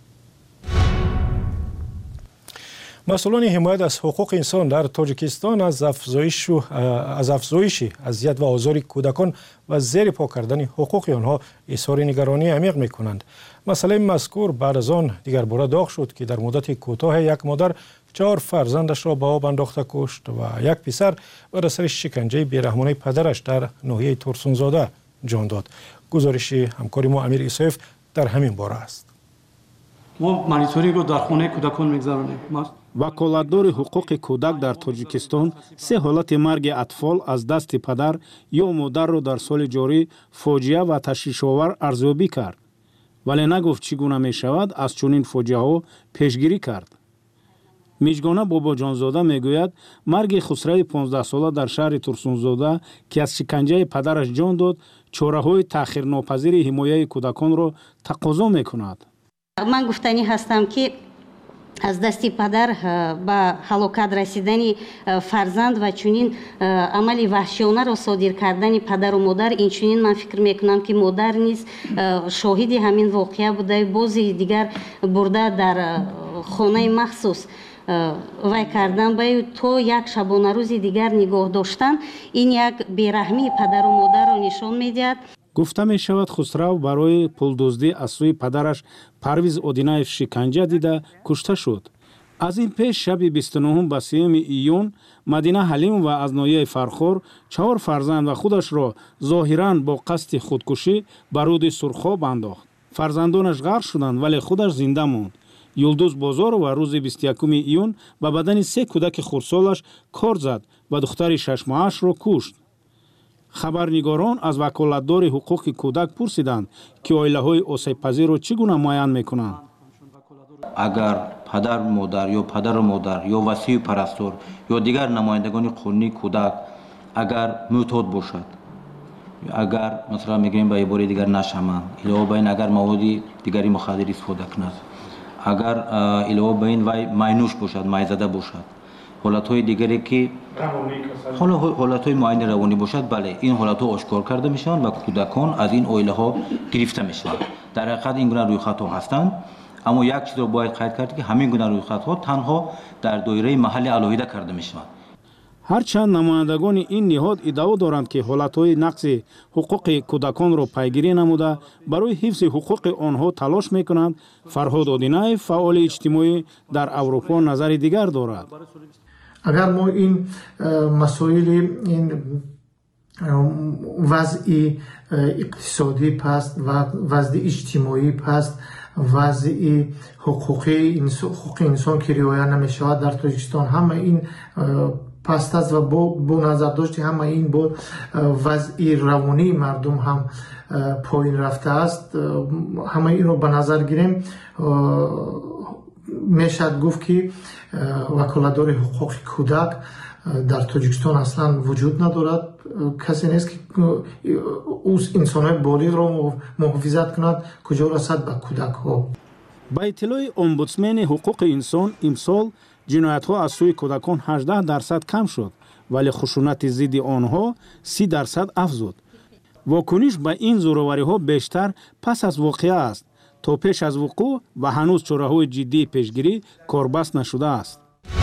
مسئولان حمایت از حقوق انسان در تاجیکستان از افزایش از افزایش اذیت و آزار کودکان و زیر پا کردن حقوق آنها اظهار نگرانی عمیق می‌کنند. مسئله مذکور بعد از آن دیگر باره داغ شد که در مدت کوتاه یک مادر چهار فرزندش را به آب انداخته کشت و یک پسر بر اثر شکنجه بیرحمانه پدرش در ناحیه ترسونزاده جان داد. گزارش همکار ما امیر ایسایف در همین باره است. ما مانیتورینگ رو در خانه کودکان می‌گذرانیم. وکالتدار حقوق کودک در تاجیکستان سه حالت مرگ اطفال از دست پدر یا مادر را در سال جاری فاجعه و تشویش‌آور ارزیابی کرد، ولی نگفت چگونه می شود از چنین فاجعه ها پیشگیری کرد. میجگانه بابا جانزاده میگوید مرگ خسرو پانزده ساله در شهر ترسونزاده که از شکنجه پدرش جان داد چاره‌های تأخیرناپذیر حمایت کودکان را تقاضا میکند. من گفتنی هستم که از دستی پدر به هلاکت رسیدن فرزند و چنین عمل وحشیانه را صادر کردن پدر و مادر، این چنین من فکر میکنم که مادر نیز شاهد همین واقعه بوده، بازی دیگر برده در خانه مخصوص وای کردن به تو یک شبانه روز دیگر نگاه داشتن، این یک بیرحمی پدر و مادر را نشان میدهد. گفته می شود خسرو برای پولدزدی از سوی پدرش پرویز اودینایف شکنجه دیده کشته شد. از این پیش شب بیست و نهم به سیوم ایون مدینه حلیم و از ناحیه فرخور چهار فرزند و خودش را ظاهراً با قصد خودکشی بر رود سرخاب انداخت. فرزندانش غرق شدند ولی خودش زنده ماند. یلدوز بازار و روز بیست و یکم ایون به بدن سه کودک خردسالش کار زد و دختر شش ماهش را کشت. خبرنگاران از وکالتدار حقوق کودک پرسیدند که عائله‌های آسیب‌پذیر را چگونه معاین می‌کنند. اگر پدر مادر یا پدر و مادر یا وصی پرستار یا دیگر نمایندگان قانونی کودک اگر معتاد باشد، اگر مثلا میگیم به عباره دیگر نشمند، علاوه بر این اگر موادی دیگری مخدر استفاده کند، اگر علاوه بر این وی مینوش باشد، مایزده باشد حالتهای دیگری که حالا حالتهای معین روانی باشد، بله این حالتها آشکار کرده میشن و کودکان از این اویله ها گرفته میشن. در حقیقت این گونه رویخط ها هستند، اما یک چیز رو باید قید کرد که همین گونه رویخط ها تنها در دایره محل علایده کرده میشن. هرچند نمایندگان این نهاد ادعا دارند که حالتهای نقض حقوق کودکان را پیگیری نموده برای حفظ حقوق آنها تلاش میکنند، فرهاد اودیناєв فعال اجتماعی در اروپا نظر دیگر دارد. اگر ما این مسائل این وضع اقتصادی پست و وضع اجتماعی پست، وضع حقوقی حقوق انسان که رعایت نمی‌شود در تاجیکستان، همه این پست است و با, با نظر داشت همه این با وضع روانی مردم هم پایین رفته است. همه این رو به نظر گیریم میشد گفت که وکالتدار حقوق کودک در تاجیکستان اصلا وجود ندارد. کسی نیست که اوس انسان‌های بالغ را محافظت کند کجا رسد به کودک ها. با اطلاع امبودسمن حقوق انسان امسال جنایت ها از سوی کودکان هجده درصد کم شد، ولی خشونت ضد آنها سی درصد افزود. واکنش به این زوروری ها بیشتر پس از واقعه است تا پیش از وقوع و هنوز چاره‌های جدی پیشگیری کاربست نشده است.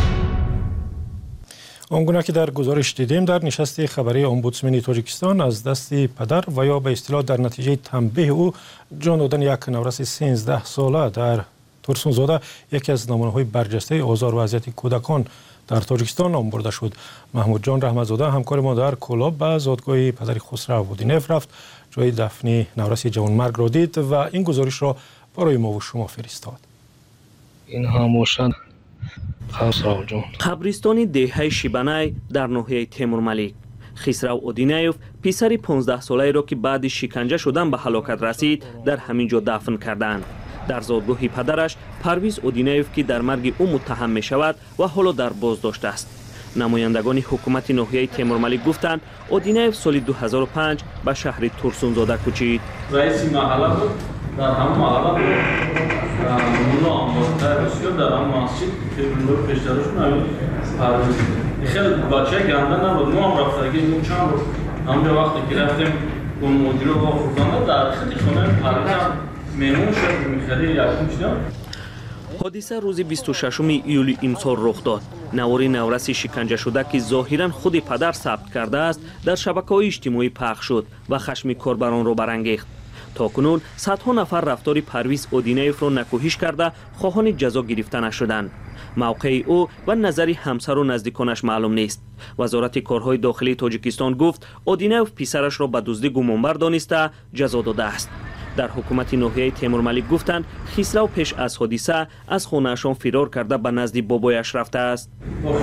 آنگونه که در گزارش دیدیم، در نشست خبری امبودسمن تاجیکستان از دست پدر و یا به اصطلاح در نتیجه تنبیه او جان دادن یک نورس سیزده ساله در ترسونزاده یکی از نمونه‌های برجسته آزار و اذیت کودکان در تاجیکستان نام برده شد. محمود جان رحمتزاده همکار ما در کلاب به زادگاه پدر خسرو اودیناєв رفت، جای دفن نورس جوانمرگ را دید و این گزارش را برای ما و شما فرستاد. این هموشن خسرو جان. قبرستان دهه شیبانای در ناحیه تیمورملیک. خسرو اودیناєв پسر پانزده ساله را که بعد شکنجه شدن به هلاکت رسید در همین جا دفن کردند. در زادگاه پدرش پرویز اودیناєв که در مرگ او متهم می شود و حالا در بازداشت است. نمایندگان حکومت ناحیه تیمورملیک گفتند اودیناєв سال دو هزار و پنج به شهر ترسونزاده کوچید. رئیس محله بود، در همون محله بود. مولا آموزتر بسیار در همون مسجد که نور پیشترشون همین پرویز. خیلی بچه گنده نبود، ما هم رفتگی اون چند رو همونجا وقتی که رفتیم اون مدیر رو با خوردانه در خیلی خونه پرویز میمون شد میخری یکم چیدم. حادثه روز بیست و ششم ایولی امسال رخ داد. نوار نورس شکنجه شده که ظاهراً خود پدر ثبت کرده است در شبکه‌های اجتماعی پخش شد و خشم کاربران را برانگیخت. تاکنون صدها نفر رفتار پرویز اودیناєв را نکوهش کرده خواهان جزا گرفته نشدند. موقع او و نظر همسر و نزدیکانش معلوم نیست. وزارت کارهای داخلی تاجیکستان گفت اودیناєv پسرش را به دزدی گمانبر دانسته جزا داده است. در حکومت ناحیه تیمورملیک گفتند خسرو پیش از حادثه از خانه‌شان فرار کرده به نزد بابایش رفته است.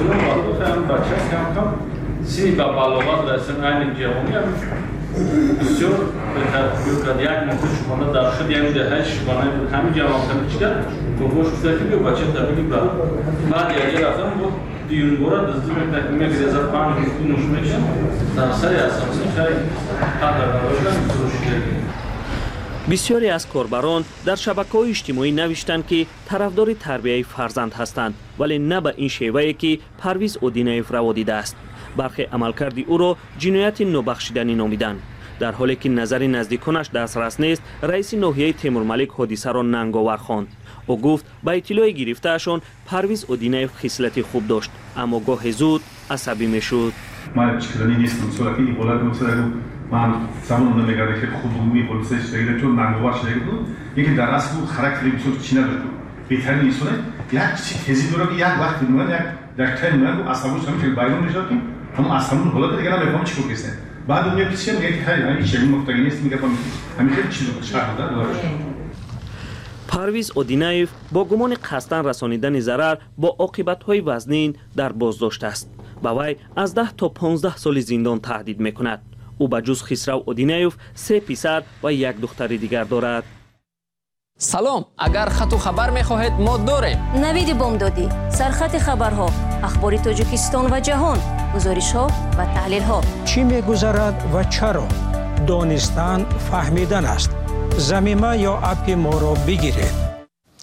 سی با بلاغت رسن این جوانی هم بسیار بهتر یک موقع شبانه در خود یعنی ده هشت شبانه بود همین جوان کنه چی کرد؟ باباش گفته که بیو بچه تبیلی برد. بعد یکی رفتم بود دیون گوره دزدی میکنه میگریزد پنج میکنه نوش میکشن در سری اساسی خیلی حد در نوشتن بسیار بسیاری از کاربران در شبکه‌های اجتماعی نوشتند که طرفدار تربیت فرزند هستند، ولی نه به این شیوهی که پرویز اودیناєv روا دیده است. برخی عملکرد او را جنایت نابخشودنی نامیدند. در حالی که نظر نزدیکانش دسترس نیست، رئیس ناحیه تیمورملیک حادثه را ننگاور خواند. او گفت با اطلاع گرفته‌شان پرویز اودیناєv خصلت خوب داشت، اما گاه زود عصبی میشد. من چیکاری نیستم، سوالکی بالا گفتم من زمان نمیگردم که خودمونی پلیسش شده چون ننگاور شده بود. یکی در اصل خاراکتری بسیار چی نداره. بهترین نیستونه یک چیز تزی داره که یک وقت میمونه یک یک تایم میمونه اصلاًش هم که بیرون میشه که هم اصلاً بالا دیگه نمیفهمم چی کردیست. بعد اون میپیچه میگه که هی همین چیزی مفتاحی نیست میگه فهمی همین خیلی چیزو شهر داره. پرویز اودیناєv با گمان قصداً رسانیدن ضرر با عاقبت‌های وزنین در بازداشت است. با وی از ده تا پانزده سال زندان تهدید میکند. او به جز خسرو اودیناєv سه پسر و یک دختر دیگر دارد. سلام، اگر خط و خبر میخواهید ما داریم. نوید بامدادی، سرخط خبرها، اخبار تاجیکستان و جهان، گزارش ها و تحلیل ها. چی میگذرد و چرا؟ دانستن فهمیدن است. ضمیمه یا اپ ما را بگیرید.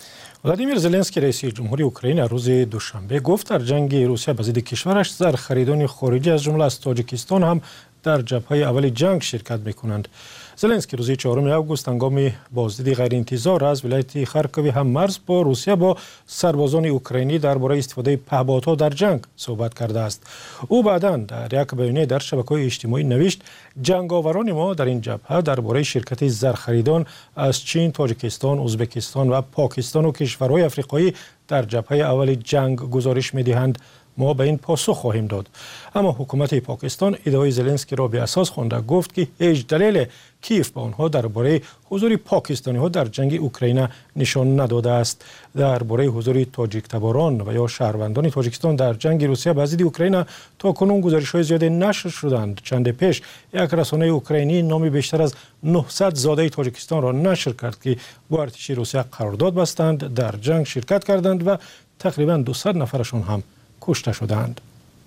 ولادیمیر زلنسکی رئیس جمهوری اوکراین روز دوشنبه گفت در جنگ روسیه به ضد کشورش زرخریدان خارجی از جمله از تاجیکستان هم در جبهه اول جنگ شرکت میکنند. زلنسکی روز چهارم آگوست هنگام بازدید غیرانتظار از ولایت خارکوی هم مرز با روسیه با سربازان اوکراینی درباره استفاده پهپادها در جنگ صحبت کرده است. او بعداً در یک بیانیه در شبکه‌های اجتماعی نوشت جنگاوران ما در این جبهه درباره شرکت زرخریدان از چین، تاجیکستان، ازبکستان و پاکستان و کشورهای افریقایی در جبهه اول جنگ گزارش می‌دهند. ما به این پاسخ خواهیم داد. اما حکومت پاکستان ادعای زلنسکی را به اساس خوانده، گفت که هیچ دلیل کیف به آنها درباره حضور پاکستانی ها در جنگ اوکراین نشان نداده است. درباره حضور تاجیک تباران و یا شهروندان تاجیکستان در جنگ روسیه به ضد اوکراین تا کنون گزارش‌های زیادی نشر شدند. چند پیش یک رسانه اوکراینی نامی بیشتر از نهصد زاده تاجیکستان را نشر کرد که با ارتش روسیه قرارداد بستند، در جنگ شرکت کردند و تقریباً دویست نفرشان هم کشته شدند.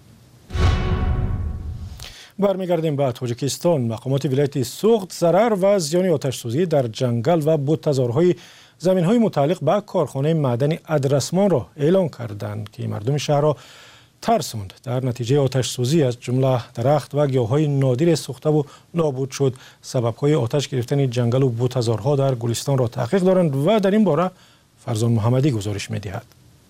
برمیگردیم به تاجیکستان. مقامات ولایت سوخت ضرر و زیان آتش سوزی در جنگل و بوته‌زارهای زمین‌های متعلق به کارخانه معدنی ادرسمان را اعلام کردند که مردم شهر را ترساند. در نتیجه آتش سوزی از جمله درخت و گیاهای نادر سوخته و نابود شد. سبب‌های آتش گرفتن جنگل و بوته‌زارها در گلستان را تحقیق دارند و در این باره فرزان محمدی گزارش می‌دهد.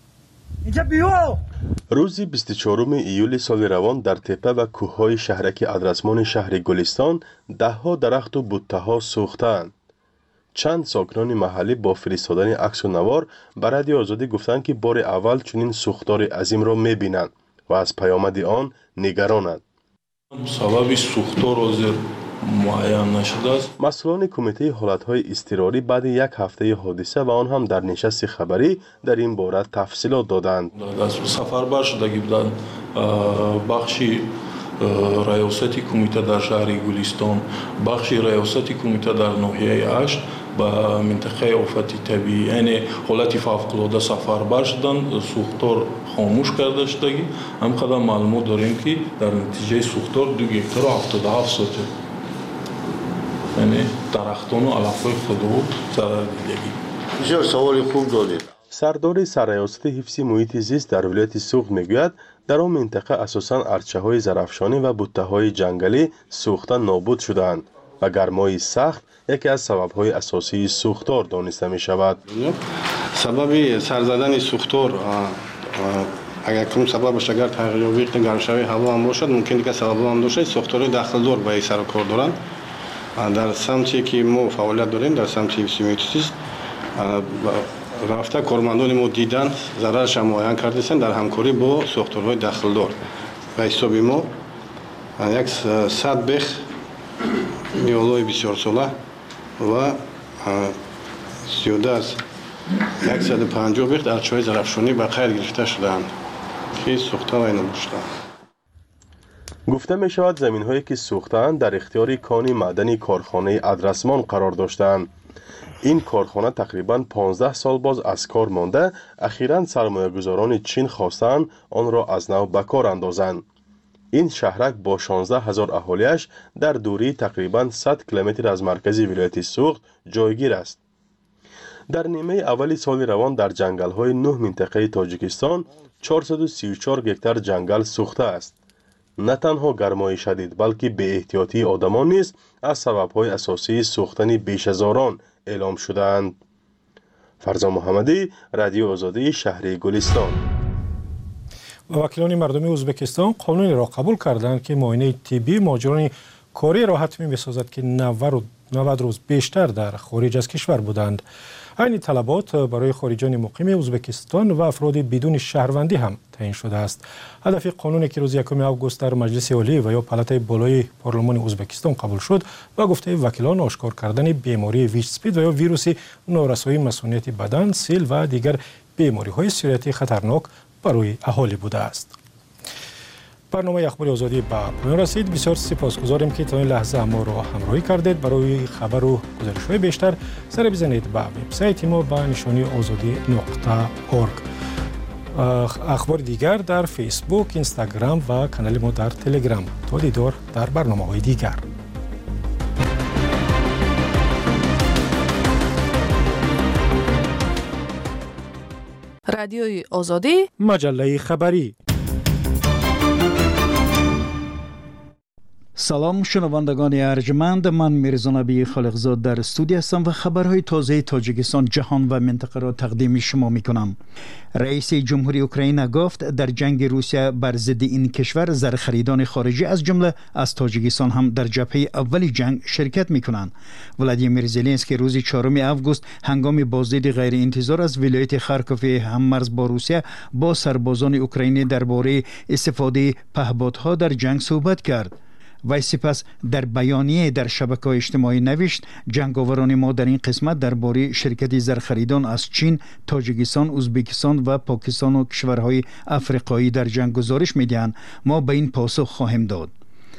روز بیست و چهارم ایول سال روان در تپه و کوههای شهرک ادرسمان شهر گلستان دهها درخت و بوته‌ها سوختند. چند ساکنان محلی با فرستادن عکس و نوار به رادیو آزادی گفتند که بار اول چنین سوختار عظیم را می‌بینند و از پیامد آن نگرانند. سبب سوختار حاضر معین نشده است. مسئولان کمیته حالتهای اضطراری بعد یک هفته حادثه و آن هم در نشست خبری در این باره تفصیلات دادند. از سفربر شدگی بودند بخشی ریاستی کمیته در شهر گلستان، بخشی ریاستی کمیته در ناحیه هشت با منطقه آفت طبیعی یعنی حالت فوق‌العاده سفربر شدند. سوختار خاموش کرده شدگی هم قدم معلومات داریم که در نتیجه سوختار دو هکتار و هفتاد و هفت سانتی یعنی درختان و علف‌های خودرو ضرر دیدگی. بسیار سوال خوب دادید. سردار سرریاست حفظ محیط زیست در ولایت سوخت میگوید در آن منطقه اساساً ارچه‌های زرافشانی و بوته‌های جنگلی سوخته نابود شدند و گرمای سخت یکی از سبب‌های اساسی سوختار دانسته می شود. سبب سر زدن سوختار اگر کم سببش اگر تغییر گرمشوی هوا هم باشد ممکنه که سبب هم داشته سوختار داخلدار به سر کار دارند. در سمتی که ما فعالیت داریم در سمت حفظ محیط زیست رفته کارمندان ما دیدن ضررش معاین کردن در همکاری با سوختارهای داخلدار و حساب ما یک صد بخ میوه‌های بسیار ساله و زیاده از صد و پنجاه بخ در چای زرافشانی به قید گرفته شدند که سوخته و اینا باشند. گفته می شود زمین هایی که سوختند در اختیار کان معدنی کارخانه ادرسمان قرار داشتند. این کارخانه تقریباً پانزده سال باز از کار مانده، اخیراً سرمایه‌گذاران چین خواستند آن را از نو به کار اندازند. این شهرک با شانزده هزار اهالیش در دوری تقریباً صد کیلومتر از مرکز ولایت سوخت جایگیر است. در نیمه اولی سال روان در جنگل‌های نه منطقه تاجیکستان چهارصد و سی و چهار هکتار جنگل سوخته است. نه تنها گرمای شدید بلکه بی احتیاطی آدمان نیز از سبب‌های اساسی سوختن بیش از هزاران اعلام شدند. فرزان محمدی، رادیو آزادی شهر گلستان. و وکیلان مردمی ازبکستان قانونی را قبول کردند که معاینه طبی مهاجران کاری را حتمی بسازد که نود روز بیشتر در خارج از کشور بودند. این طلبات برای خارجان مقیم ازبکستان و افراد بدون شهروندی هم تعیین شده است. هدف قانونی که روز یکم آگوست در مجلس عالی و یا پالاتای بالای پارلمان ازبکستان قبول شد و گفته وکیلان آشکار کردن بیماری ویچ اسپید و یا ویروس نارسایی مسئولیت بدن، سیل و دیگر بیماری‌های سیریتی خطرناک برای اهالی بوده است. برنامه اخبار آزادی به پایان رسید. بسیار سپاسگزاریم که تا این لحظه ما را همراهی کردید. برای خبر و گزارش‌های بیشتر سر بزنید به وبسایت ما با نشانی آزادی نقطه اورگ. اخبار دیگر در فیسبوک، اینستاگرام و کانال ما در تلگرام. تا دیدار در برنامه‌های دیگر. رادیوی آزادی، مجله خبری. سلام شنوندگان ارجمند، من میرزا نبی خالقزاد در استودیو هستم و خبرهای تازه تاجیکستان، جهان و منطقه را تقدیم شما میکنم. رئیس جمهوری اوکراین گفت در جنگ روسیه بر ضد این کشور زرخریدان خارجی از جمله از تاجیکستان هم در جبهه اولی جنگ شرکت میکنند. ولادیمیر زلنسکی روز چهارم آگوست هنگام بازدید غیر انتظار از ولایت خارکوف هممرز با روسیه با سربازان اوکراینی درباره استفاده پهپادها در جنگ صحبت کرد. و سپس در بیانیه در شبکه‌های اجتماعی نوشت جنگاوران ما در این قسمت درباره شرکت زرخریدان از چین، تاجیکستان، ازبکستان و پاکستان و کشورهای افریقایی در جنگ گزارش می‌دهند. ما به این پاسخ خواهیم داد.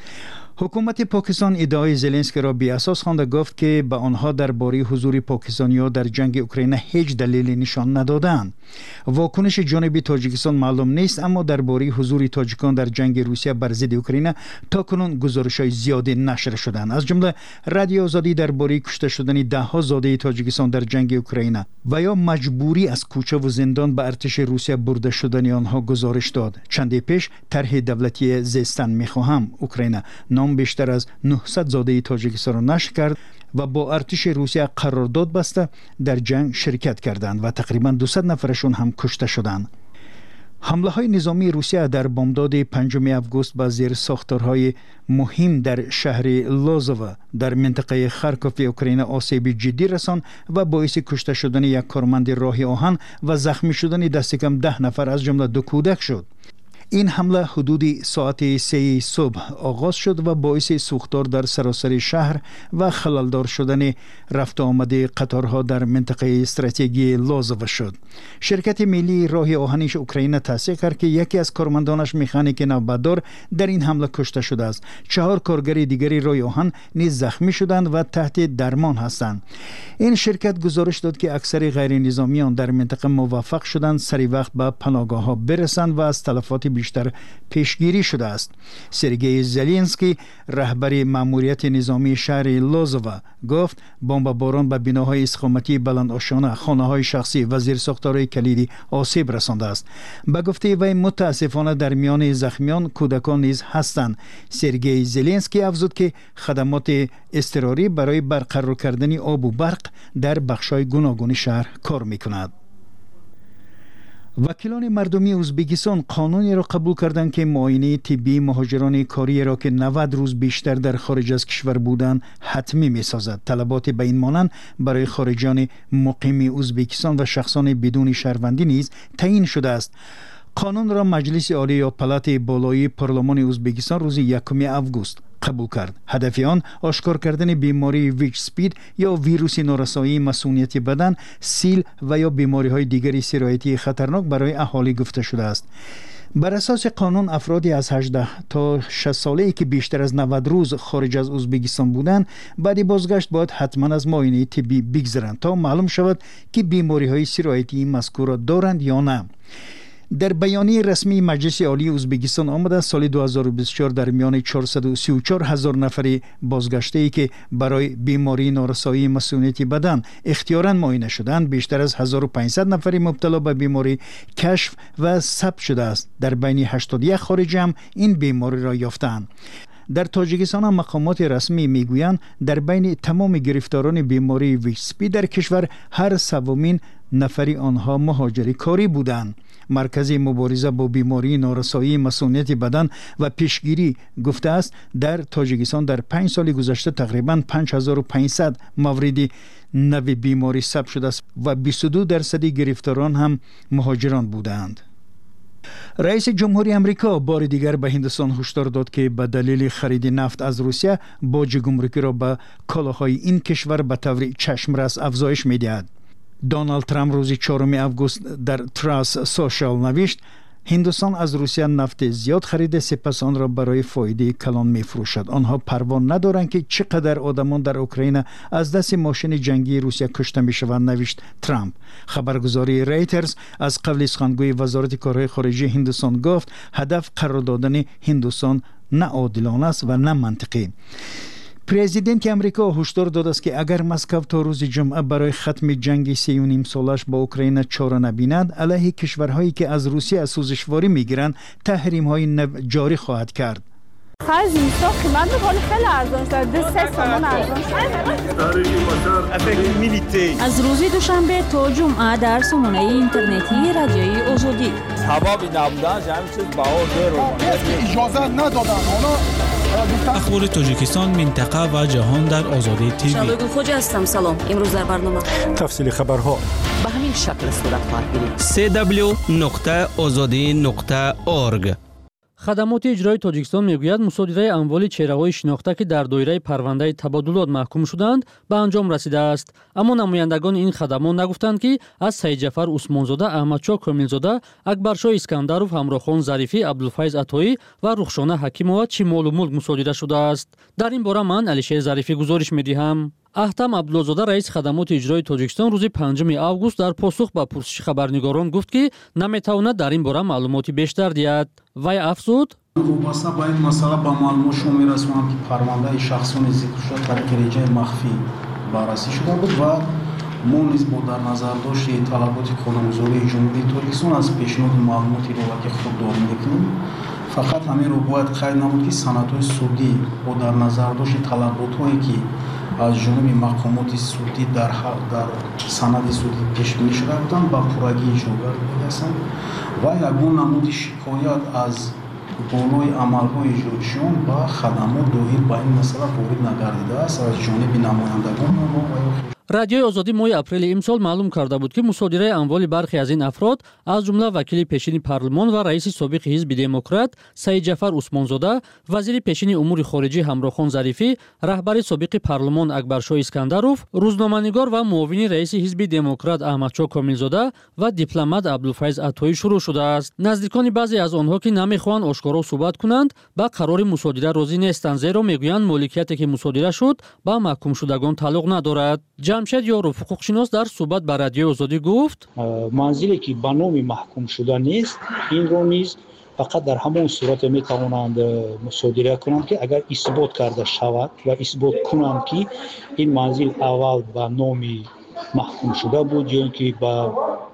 حکومت پاکستان ادعای زلنسکی را بی اساس خوانده، گفت که به آنها درباره حضور پاکستانی‌ها در جنگ اوکراین هیچ دلیلی نشان ندادند. واکنش جانب تاجیکستان معلوم نیست، اما درباره حضور تاجیکان در جنگ روسیه بر ضد اوکراین تاکنون گزارش‌های زیادی نشر شدند. از جمله رادیو آزادی درباره کشته شدن ده‌ها زاده تاجیکستان در جنگ اوکراین و یا مجبوری از کوچه و زندان به ارتش روسیه برده شدن آنها گزارش داد. چندی پیش طرح دولتی زیستن می‌خواهم اوکراین نام بیشتر از نهصد زاده تاجیکستان را نشر کرد و با ارتش روسیه قرارداد بسته در جنگ شرکت کردند و تقریبا دویست نفرشون هم کشته شدند. حمله های نظامی روسیه در بامداد پنجم آگوست به زیر ساختارهای مهم در شهر لازوو در منطقه خارکوف اوکراین آسیب جدی رساند و باعث کشته شدن یک کارمند راه آهن و زخمی شدن دست کم ده نفر از جمله دو کودک شد. این حمله حدود ساعت سه صبح آغاز شد و باعث سوختار در سراسر شهر و خللدار شدن رفت آمد قطارها در منطقه استراتژیکی لازوو شد. شرکت ملی راه آهنی اوکراین تصدیق کرد که یکی از کارمندانش مکانیک نوبتدار در این حمله کشته شده است. چهار کارگر دیگری راه آهن نیز زخمی شدند و تحت درمان هستند. این شرکت گزارش داد که اکثر غیر نظامیان در منطقه موفق شدند سری وقت به پناهگاه ها برسند و از تلفات بیشتر پیشگیری شده است. سرگئی زلنسکی رهبر ماموریت نظامی شهر لازوو گفت بمباران به بناهای استقامتی بلندآشانه، خانه‌های شخصی و زیرساختارهای کلیدی آسیب رسانده است. به گفته وی متاسفانه در میان زخمیان کودکان نیز هستند. سرگئی زلنسکی افزود که خدمات اضطراری برای برقرار کردن آب و برق در بخش‌های گوناگون شهر کار می‌کند. وکیلان مردمی ازبکستان قانونی را قبول کردند که معاینه طبی مهاجران کاری را که نود روز بیشتر در خارج از کشور بودند حتمی می سازد. طلبات به این مانند برای خارجیان مقیم ازبکستان و شخصان بدون شهروندی نیز تعیین شده است. قانون را مجلس عالی یا پلات بالایی پارلمان ازبکستان روز یکم آگوست قبول کرد. هدف آن آشکار کردن بیماری ویچ سپید یا ویروس نارسایی مسئولیت بدن، سیل و یا بیماری های دیگری سرایتی خطرناک برای اهالی گفته شده است. بر اساس قانون افرادی از هجده تا شصت ساله‌ای که بیشتر از نود روز خارج از ازبکستان بودند بعد بازگشت باید حتما از معاینه طبی بگذرند تا معلوم شود که بیماری های سرایتی مذکور دارند یا نه. در بیانیه رسمی مجلس عالی ازبکستان آمده سال دو هزار و بیست و چهار در میان چهارصد و سی و چهار هزار نفر بازگشته‌ای که برای بیماری نارسایی مسئولیت بدن اختیاراً معاینه شدند، بیشتر از هزار و پانصد نفر مبتلا به بیماری کشف و ثبت شده است. در بین هشتاد و یک خارجی هم این بیماری را یافتند. در تاجیکستان هم مقامات رسمی میگویند در بین تمام گرفتاران بیماری ویچ سپید در کشور هر سومین نفری آنها مهاجر کاری بودند. مرکز مبارزه با بیماری نارسایی مسئولیت بدن و پیشگیری گفته است در تاجیکستان در پنج سال گذشته تقریباً پنج هزار و پانصد مورد نو بیماری ثبت شده است و بیست و دو درصد گرفتاران هم مهاجران بودند. رئیس جمهوری امریکا بار دیگر به هندوستان هشدار داد که به دلیل خرید نفت از روسیه باج گمرکی را به کالاهای این کشور به طور چشمرس افزایش می‌دهد. دونالد ترامپ روز چهارم آگوست در تراس سوشال نوشت هندوستان از روسیه نفت زیاد خریده، سپس آن را برای فایده کلان می‌فروشد. آنها پروا ندارند که چقدر آدمان در اوکراین از دست ماشین جنگی روسیه کشته می‌شوند، نوشت ترامپ. خبرگزاری رایترز از قبل سخنگوی وزارت کارهای خارجه هندوستان گفت هدف قرار دادن هندوستان نه عادلانه است و نه منطقی. президент امریکا هشدار داده است که اگر مسکو تا روز جمعه برای ختم جنگ سی و نیم سالش با اوکراین چاره نبیند، علیه کشورهایی که از روسیه سوزشواری میگیرند تحریم های نو جاری خواهد کرد. خرج اینستا قیمت می‌کنه خیلی ارزان شده، سه تومان ارزان شده. از روز دوشنبه تا جمعه در سامانه اینترنتی رادیوی آزادی. سبب نبودن همین چیز بهار رو اجازه ندادن. اخبار تاجیکستان، منطقه و جهان در آزادی تیوی. شادو خوجا هستم. سلام. امروز در برنامه تفصیل خبرها به همین شکل صورت خواهد گرفت. سه دبلیو نقطه آزادی نقطه اورگ. خدمات اجرایی تاجیکستان میگوید مصادره اموال چهره‌های شناخته که در دایره پرونده تبادلات محکوم شدند به انجام رسیده است، اما نمایندگان این خدمات نگفتند که از سید جعفر عثمانزاده، احمدشاه کاملزاده، اکبرشاه اسکندرов، همراهخان ظریفی، عبدالفیض عطایی و رخشانه حکیمова چی مال و ملک مصادره شده است. در این باره من علیشیر ظریفی گزارش می‌دهم. احتم عبدالله‌زاده رئیس خدمات اجرایی تاجیکستان روز پنجم آگوست در پاسخ به پرسش خبرنگاران گفت که نمی‌تواند در این باره معلوماتی بیشتر دهد. وی افزود: وابسته به این مسئله به معلومات شما می‌رسانم که پرونده شخصان ذکر شده در رجای مخفی بررسی شده بود و ما نیز با در نظر داشت طلبات قانونگذاری جمهوری تاجیکستان از پیشنهاد معلوماتی رو که خود داریم می‌کنیم، فقط همین رو باید قید نمود که سندهای سودی با در نظر داشت طلبات‌هایی که از جانب مقامات سودی در در سند سودی پیش بینی شده بودند با پورگی اجرا می‌رسند و یگان نمود شکایت از بالای عملهای اجرایشان با خدمات دایر به این مسئله وارد نگردیده است از جانب نمایندگان ما و رادیوی آزادی ماه اپریل امسال معلوم کرده بود که مصادره اموال برخی از این افراد از جمله وکیل پیشین پارلمان و رئیس سابق حزب دموکرات سید جعفر عثمانزاده، وزیر پیشین امور خارجه همراهخان ظریفی، رهبر سابق پارلمان اکبرشاه اسکندرov، روزنامه‌نگار و معاون رئیس حزب دموکرات احمدشاه کاملزاده و دیپلمات عبدالفیض عطایی شروع شده است. نزدیکان بعضی از آنها که نمی‌خواهند آشکارا صحبت کنند با قرار مصادره راضی نیستند، زیرا میگویند مالکیتی که مصادره شد با محکوم شدگان تعلق ندارد. جمشید یاروف حقوقشناس در صحبت با رادیوی آزادی گفت: منزلی که به نام محکوم شده نیست، این رو نیز فقط در همان صورت میتوانند مصادره کنند که اگر اثبات کرده شود و اثبات کنند که این منزل اول به نام محکوم شده بود یا اینکه با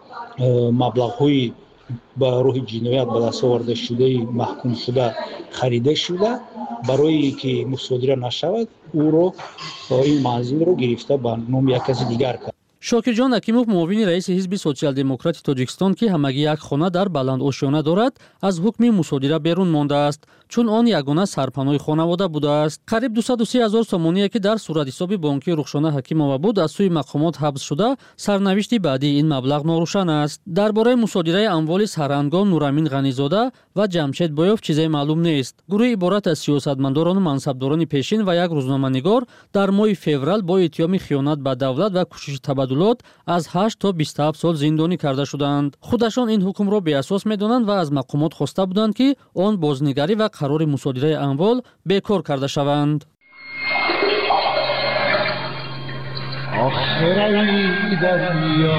مبلغ‌های با روح جنایت به دست آورده شده محکوم شده خریده شده، برای که مصادره نشود او رو این منزل رو گرفته به نام یک کسی دیگر کرد. شاکرجان حکیموف معاون رئیس حزب سوسیال دموکرات تاجیکستان که همگی یک خانه در بلند آشیانه دارد از حکم مصادره بیرون مانده است، چون آن یگانه سرپناه خانواده بوده است. قریب دویست و سی هزار سومانی که در صورت حساب بانکی رخشانه حکیمووا بود از سوی مقامات حبس شده، سرنوشت بعدی این مبلغ ناروشن است. درباره مصادره اموال سرهنگان نورامین غنیزاده و جمشید بایوف چیزی معلوم نیست. گروه عبارت از سیاستمداران و منصبداران پیشین و یک روزنامه‌نگار در ماه فوریه با اتهام خیانت به دولت و کوشش تبادلات از هشت تا بیست و هفت سال زندانی کرده شدند. خودشان این حکم را بی اساس می‌دانند و از مقامات خواسته بودند که آن بازنگری و قرار مصادره اموال بیکار کرده شوند. آخرای دریا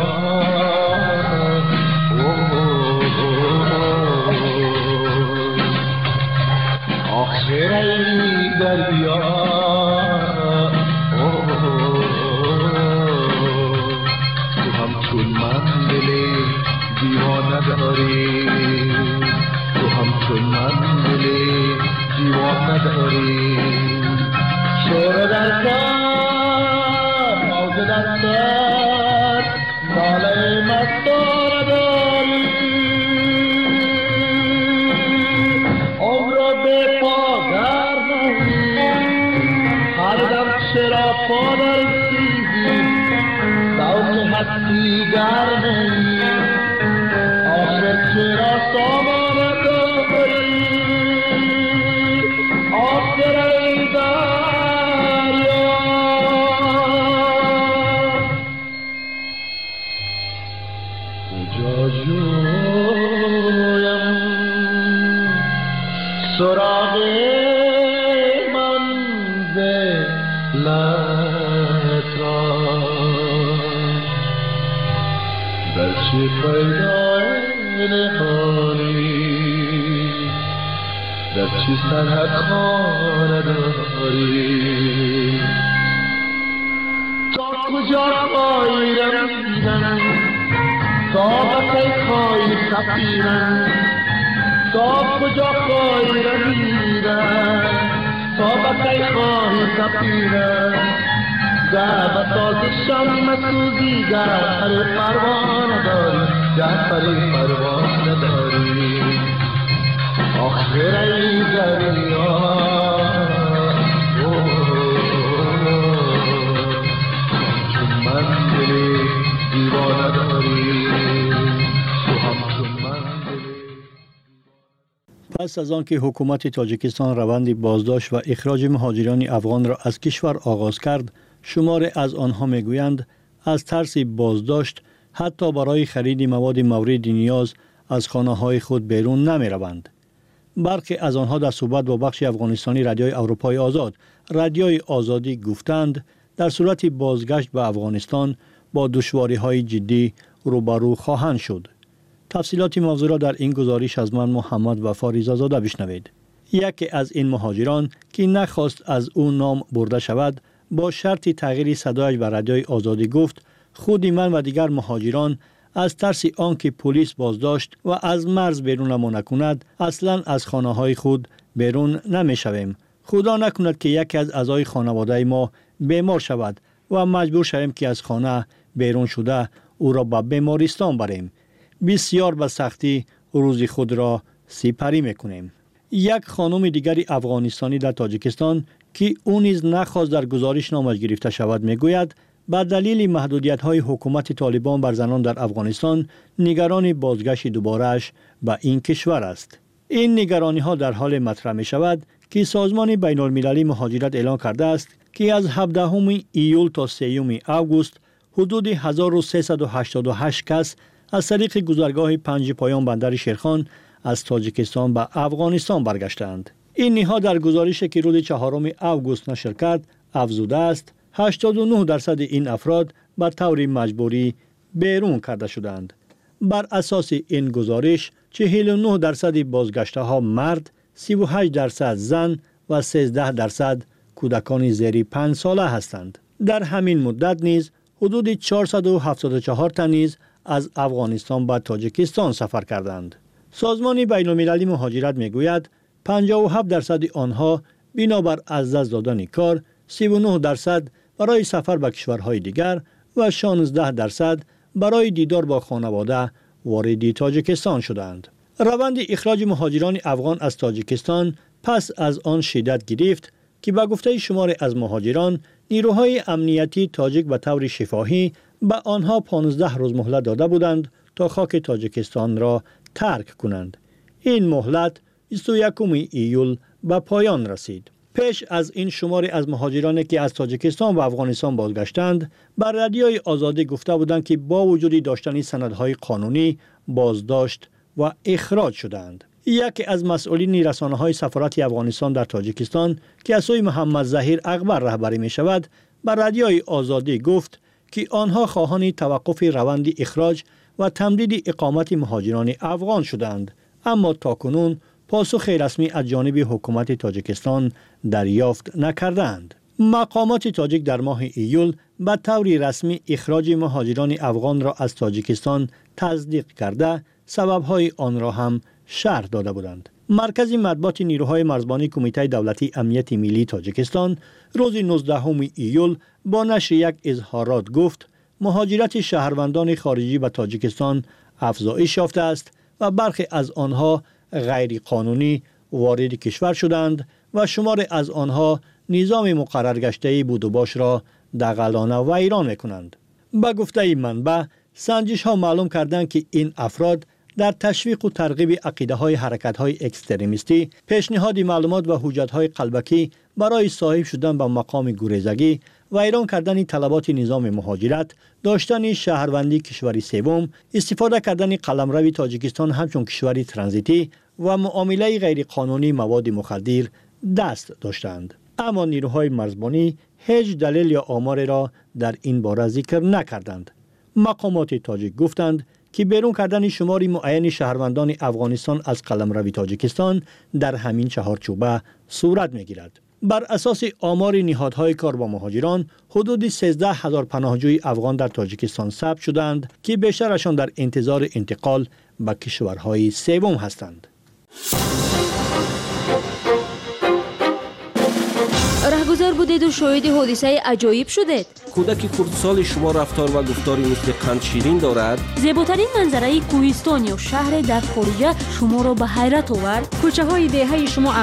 آخرای دریا نداری تو همچون من دلی دیوان نداری شور در کار موج در سر ناله مستار داری عمر به پادر نهی هر دم چرا پادر سیزی سوک هستی گرمی چرا سامان داری آخرای دریا کجا جویم سراغ منزلت را در چه پیدا نهانی گرچه سرحد خانه داری تا کجا خواهی رمیدن تا بسی خواهی سفیرن تا کجا خواهی رمیدن تا بسی خواهی سفیرن در بساز شم مسوزی گر پر پروانه داری گر پر پروانه داری آخر ای دریا چون من دلی دیوانه داری تو هم چون من دلی. پس از آنکه حکومت تاجیکستان روند بازداشت و اخراج مهاجران افغان را از کشور آغاز کرد، شمار از آنها میگویند از ترس بازداشت حتی برای خرید مواد مورد نیاز از خانه‌های خود بیرون نمی‌روند. برخی از آنها در صحبت با بخش افغانستانی رادیوی اروپای آزاد، رادیوی آزادی گفتند در صورت بازگشت به افغانستان با دشواری‌های جدی روبرو خواهند شد. تفصیلات موضوع را در این گزارش از من محمد وفا ریزازاده بشنوید. یکی از این مهاجران که نخواست از او نام برده شود، با شرط تغییر صدایش به رادیوی آزادی گفت خود من و دیگر مهاجران از ترس آنکه پلیس بازداشت و از مرز بیرونمان نکند اصلا از خانه های خود بیرون نمی شویم. خدا نکند که یکی از اعضای خانواده ما بیمار شود و مجبور شویم که از خانه بیرون شده او را به بیمارستان بریم. بسیار به سختی روز خود را سپری میکنیم. یک خانم دیگری افغانستانی در تاجیکستان که او نیز نخواست در گزارش نامش گرفته شود میگوید به دلیل محدودیت‌های حکومت طالبان بر زنان در افغانستان نگران بازگشت دوباره‌اش به این کشور است. این نگرانی‌ها در حال مطرح می‌شود که سازمان بین‌المللی مهاجرت اعلام کرده است که از هفدهم ایول تا سوم آگوست حدود هزار و سیصد و هشتاد و هشت کس از طریق گذرگاه پنج پایان بندر شیرخان از تاجیکستان به افغانستان برگشتند. این نهاد در گزارشی که روز چهارم آگوست نشر کرد افزوده است هشتاد و نه درصد این افراد به طور مجبوری بیرون کرده شدند. بر اساس این گزارش چهل و نه درصد بازگشته ها مرد، سی و هشت درصد زن و سیزده درصد کودکان زیر پنج ساله هستند. در همین مدت نیز حدود چهارصد و هفتاد و چهار تن نیز از افغانستان به تاجیکستان سفر کردند. سازمان بین‌المللی مهاجرت میگوید پنجاه و هفت درصد آنها بنابر از دست دادن کار، سی و نه درصد برای سفر به کشورهای دیگر و شانزده درصد برای دیدار با خانواده وارد تاجیکستان شدند. روند اخراج مهاجران افغان از تاجیکستان پس از آن شدت گرفت که به گفته شمار از مهاجران نیروهای امنیتی تاجیک به طور شفاهی به آنها پانزده روز مهلت داده بودند تا خاک تاجیکستان را ترک کنند. این مهلت بیست و یکم ایول به پایان رسید. پیش از این شماری از مهاجرانی که از تاجیکستان و افغانستان بازگشتند بر رادیوی آزادی گفته بودند که با وجود داشتن سندهای قانونی بازداشت و اخراج شدند. یکی از مسئولین رسانه‌های سفارت افغانستان در تاجیکستان که از سوی محمد ظهیر اکبر رهبری می شود بر رادیوی آزادی گفت که آنها خواهان توقف روند اخراج و تمدید اقامت مهاجران افغان شدند، اما تاکنون پاسخ رسمی از جانب حکومت تاجیکستان دریافت نکردند. مقامات تاجیک در ماه ایول به طور رسمی اخراج مهاجران افغان را از تاجیکستان تصدیق کرده سبب‌های آن را هم شرح داده بودند. مرکز مطبوعات نیروهای مرزبانی کمیته دولتی امنیت ملی تاجیکستان روز نوزدهم ایول با نشر یک اظهارات گفت مهاجرت شهروندان خارجی به تاجیکستان افزایش یافته است و برخی از آنها غیر قانونی وارد کشور شدند و شمار از آنها نظام مقرر گشته بود و باش را دغلانه و ایران میکنند. به گفته منبع سنجش ها معلوم کردند که این افراد در تشویق و ترغیب عقیده های حرکت های اکستریمیستی، پیشنهاد معلومات و حجت های قلبکی برای صاحب شدن به مقام گریزگی و ایران کردن طلبات نظام مهاجرت، داشتن شهروندی کشوری سوم، استفاده کردن قلمرو تاجیکستان همچون کشوری ترانزیتی و معامله غیر قانونی مواد مخدر دست داشتند. اما نیروهای مرزبانی هیچ دلیل یا آماری را در این باره ذکر نکردند. مقامات تاجیک گفتند که بیرون کردن شماری معین شهروندان افغانستان از قلمرو تاجیکستان در همین چهارچوبه صورت می‌گیرد. بر اساس آمار نهادهای کار با مهاجران، حدود سیزده هزار پناهجوی افغان در تاجیکستان ثبت شدند که بیشترشان در انتظار انتقال به کشورهای سوم هستند. رهگذر بودید و شاهد حادثه عجایب شدید. کودک خردسال شما رفتار و گفتاری مثل قند شیرین دارد. زیباترین منظره کوهستان یا شهر در خارج شما را به حیرت آورد. کوچه های دهه شما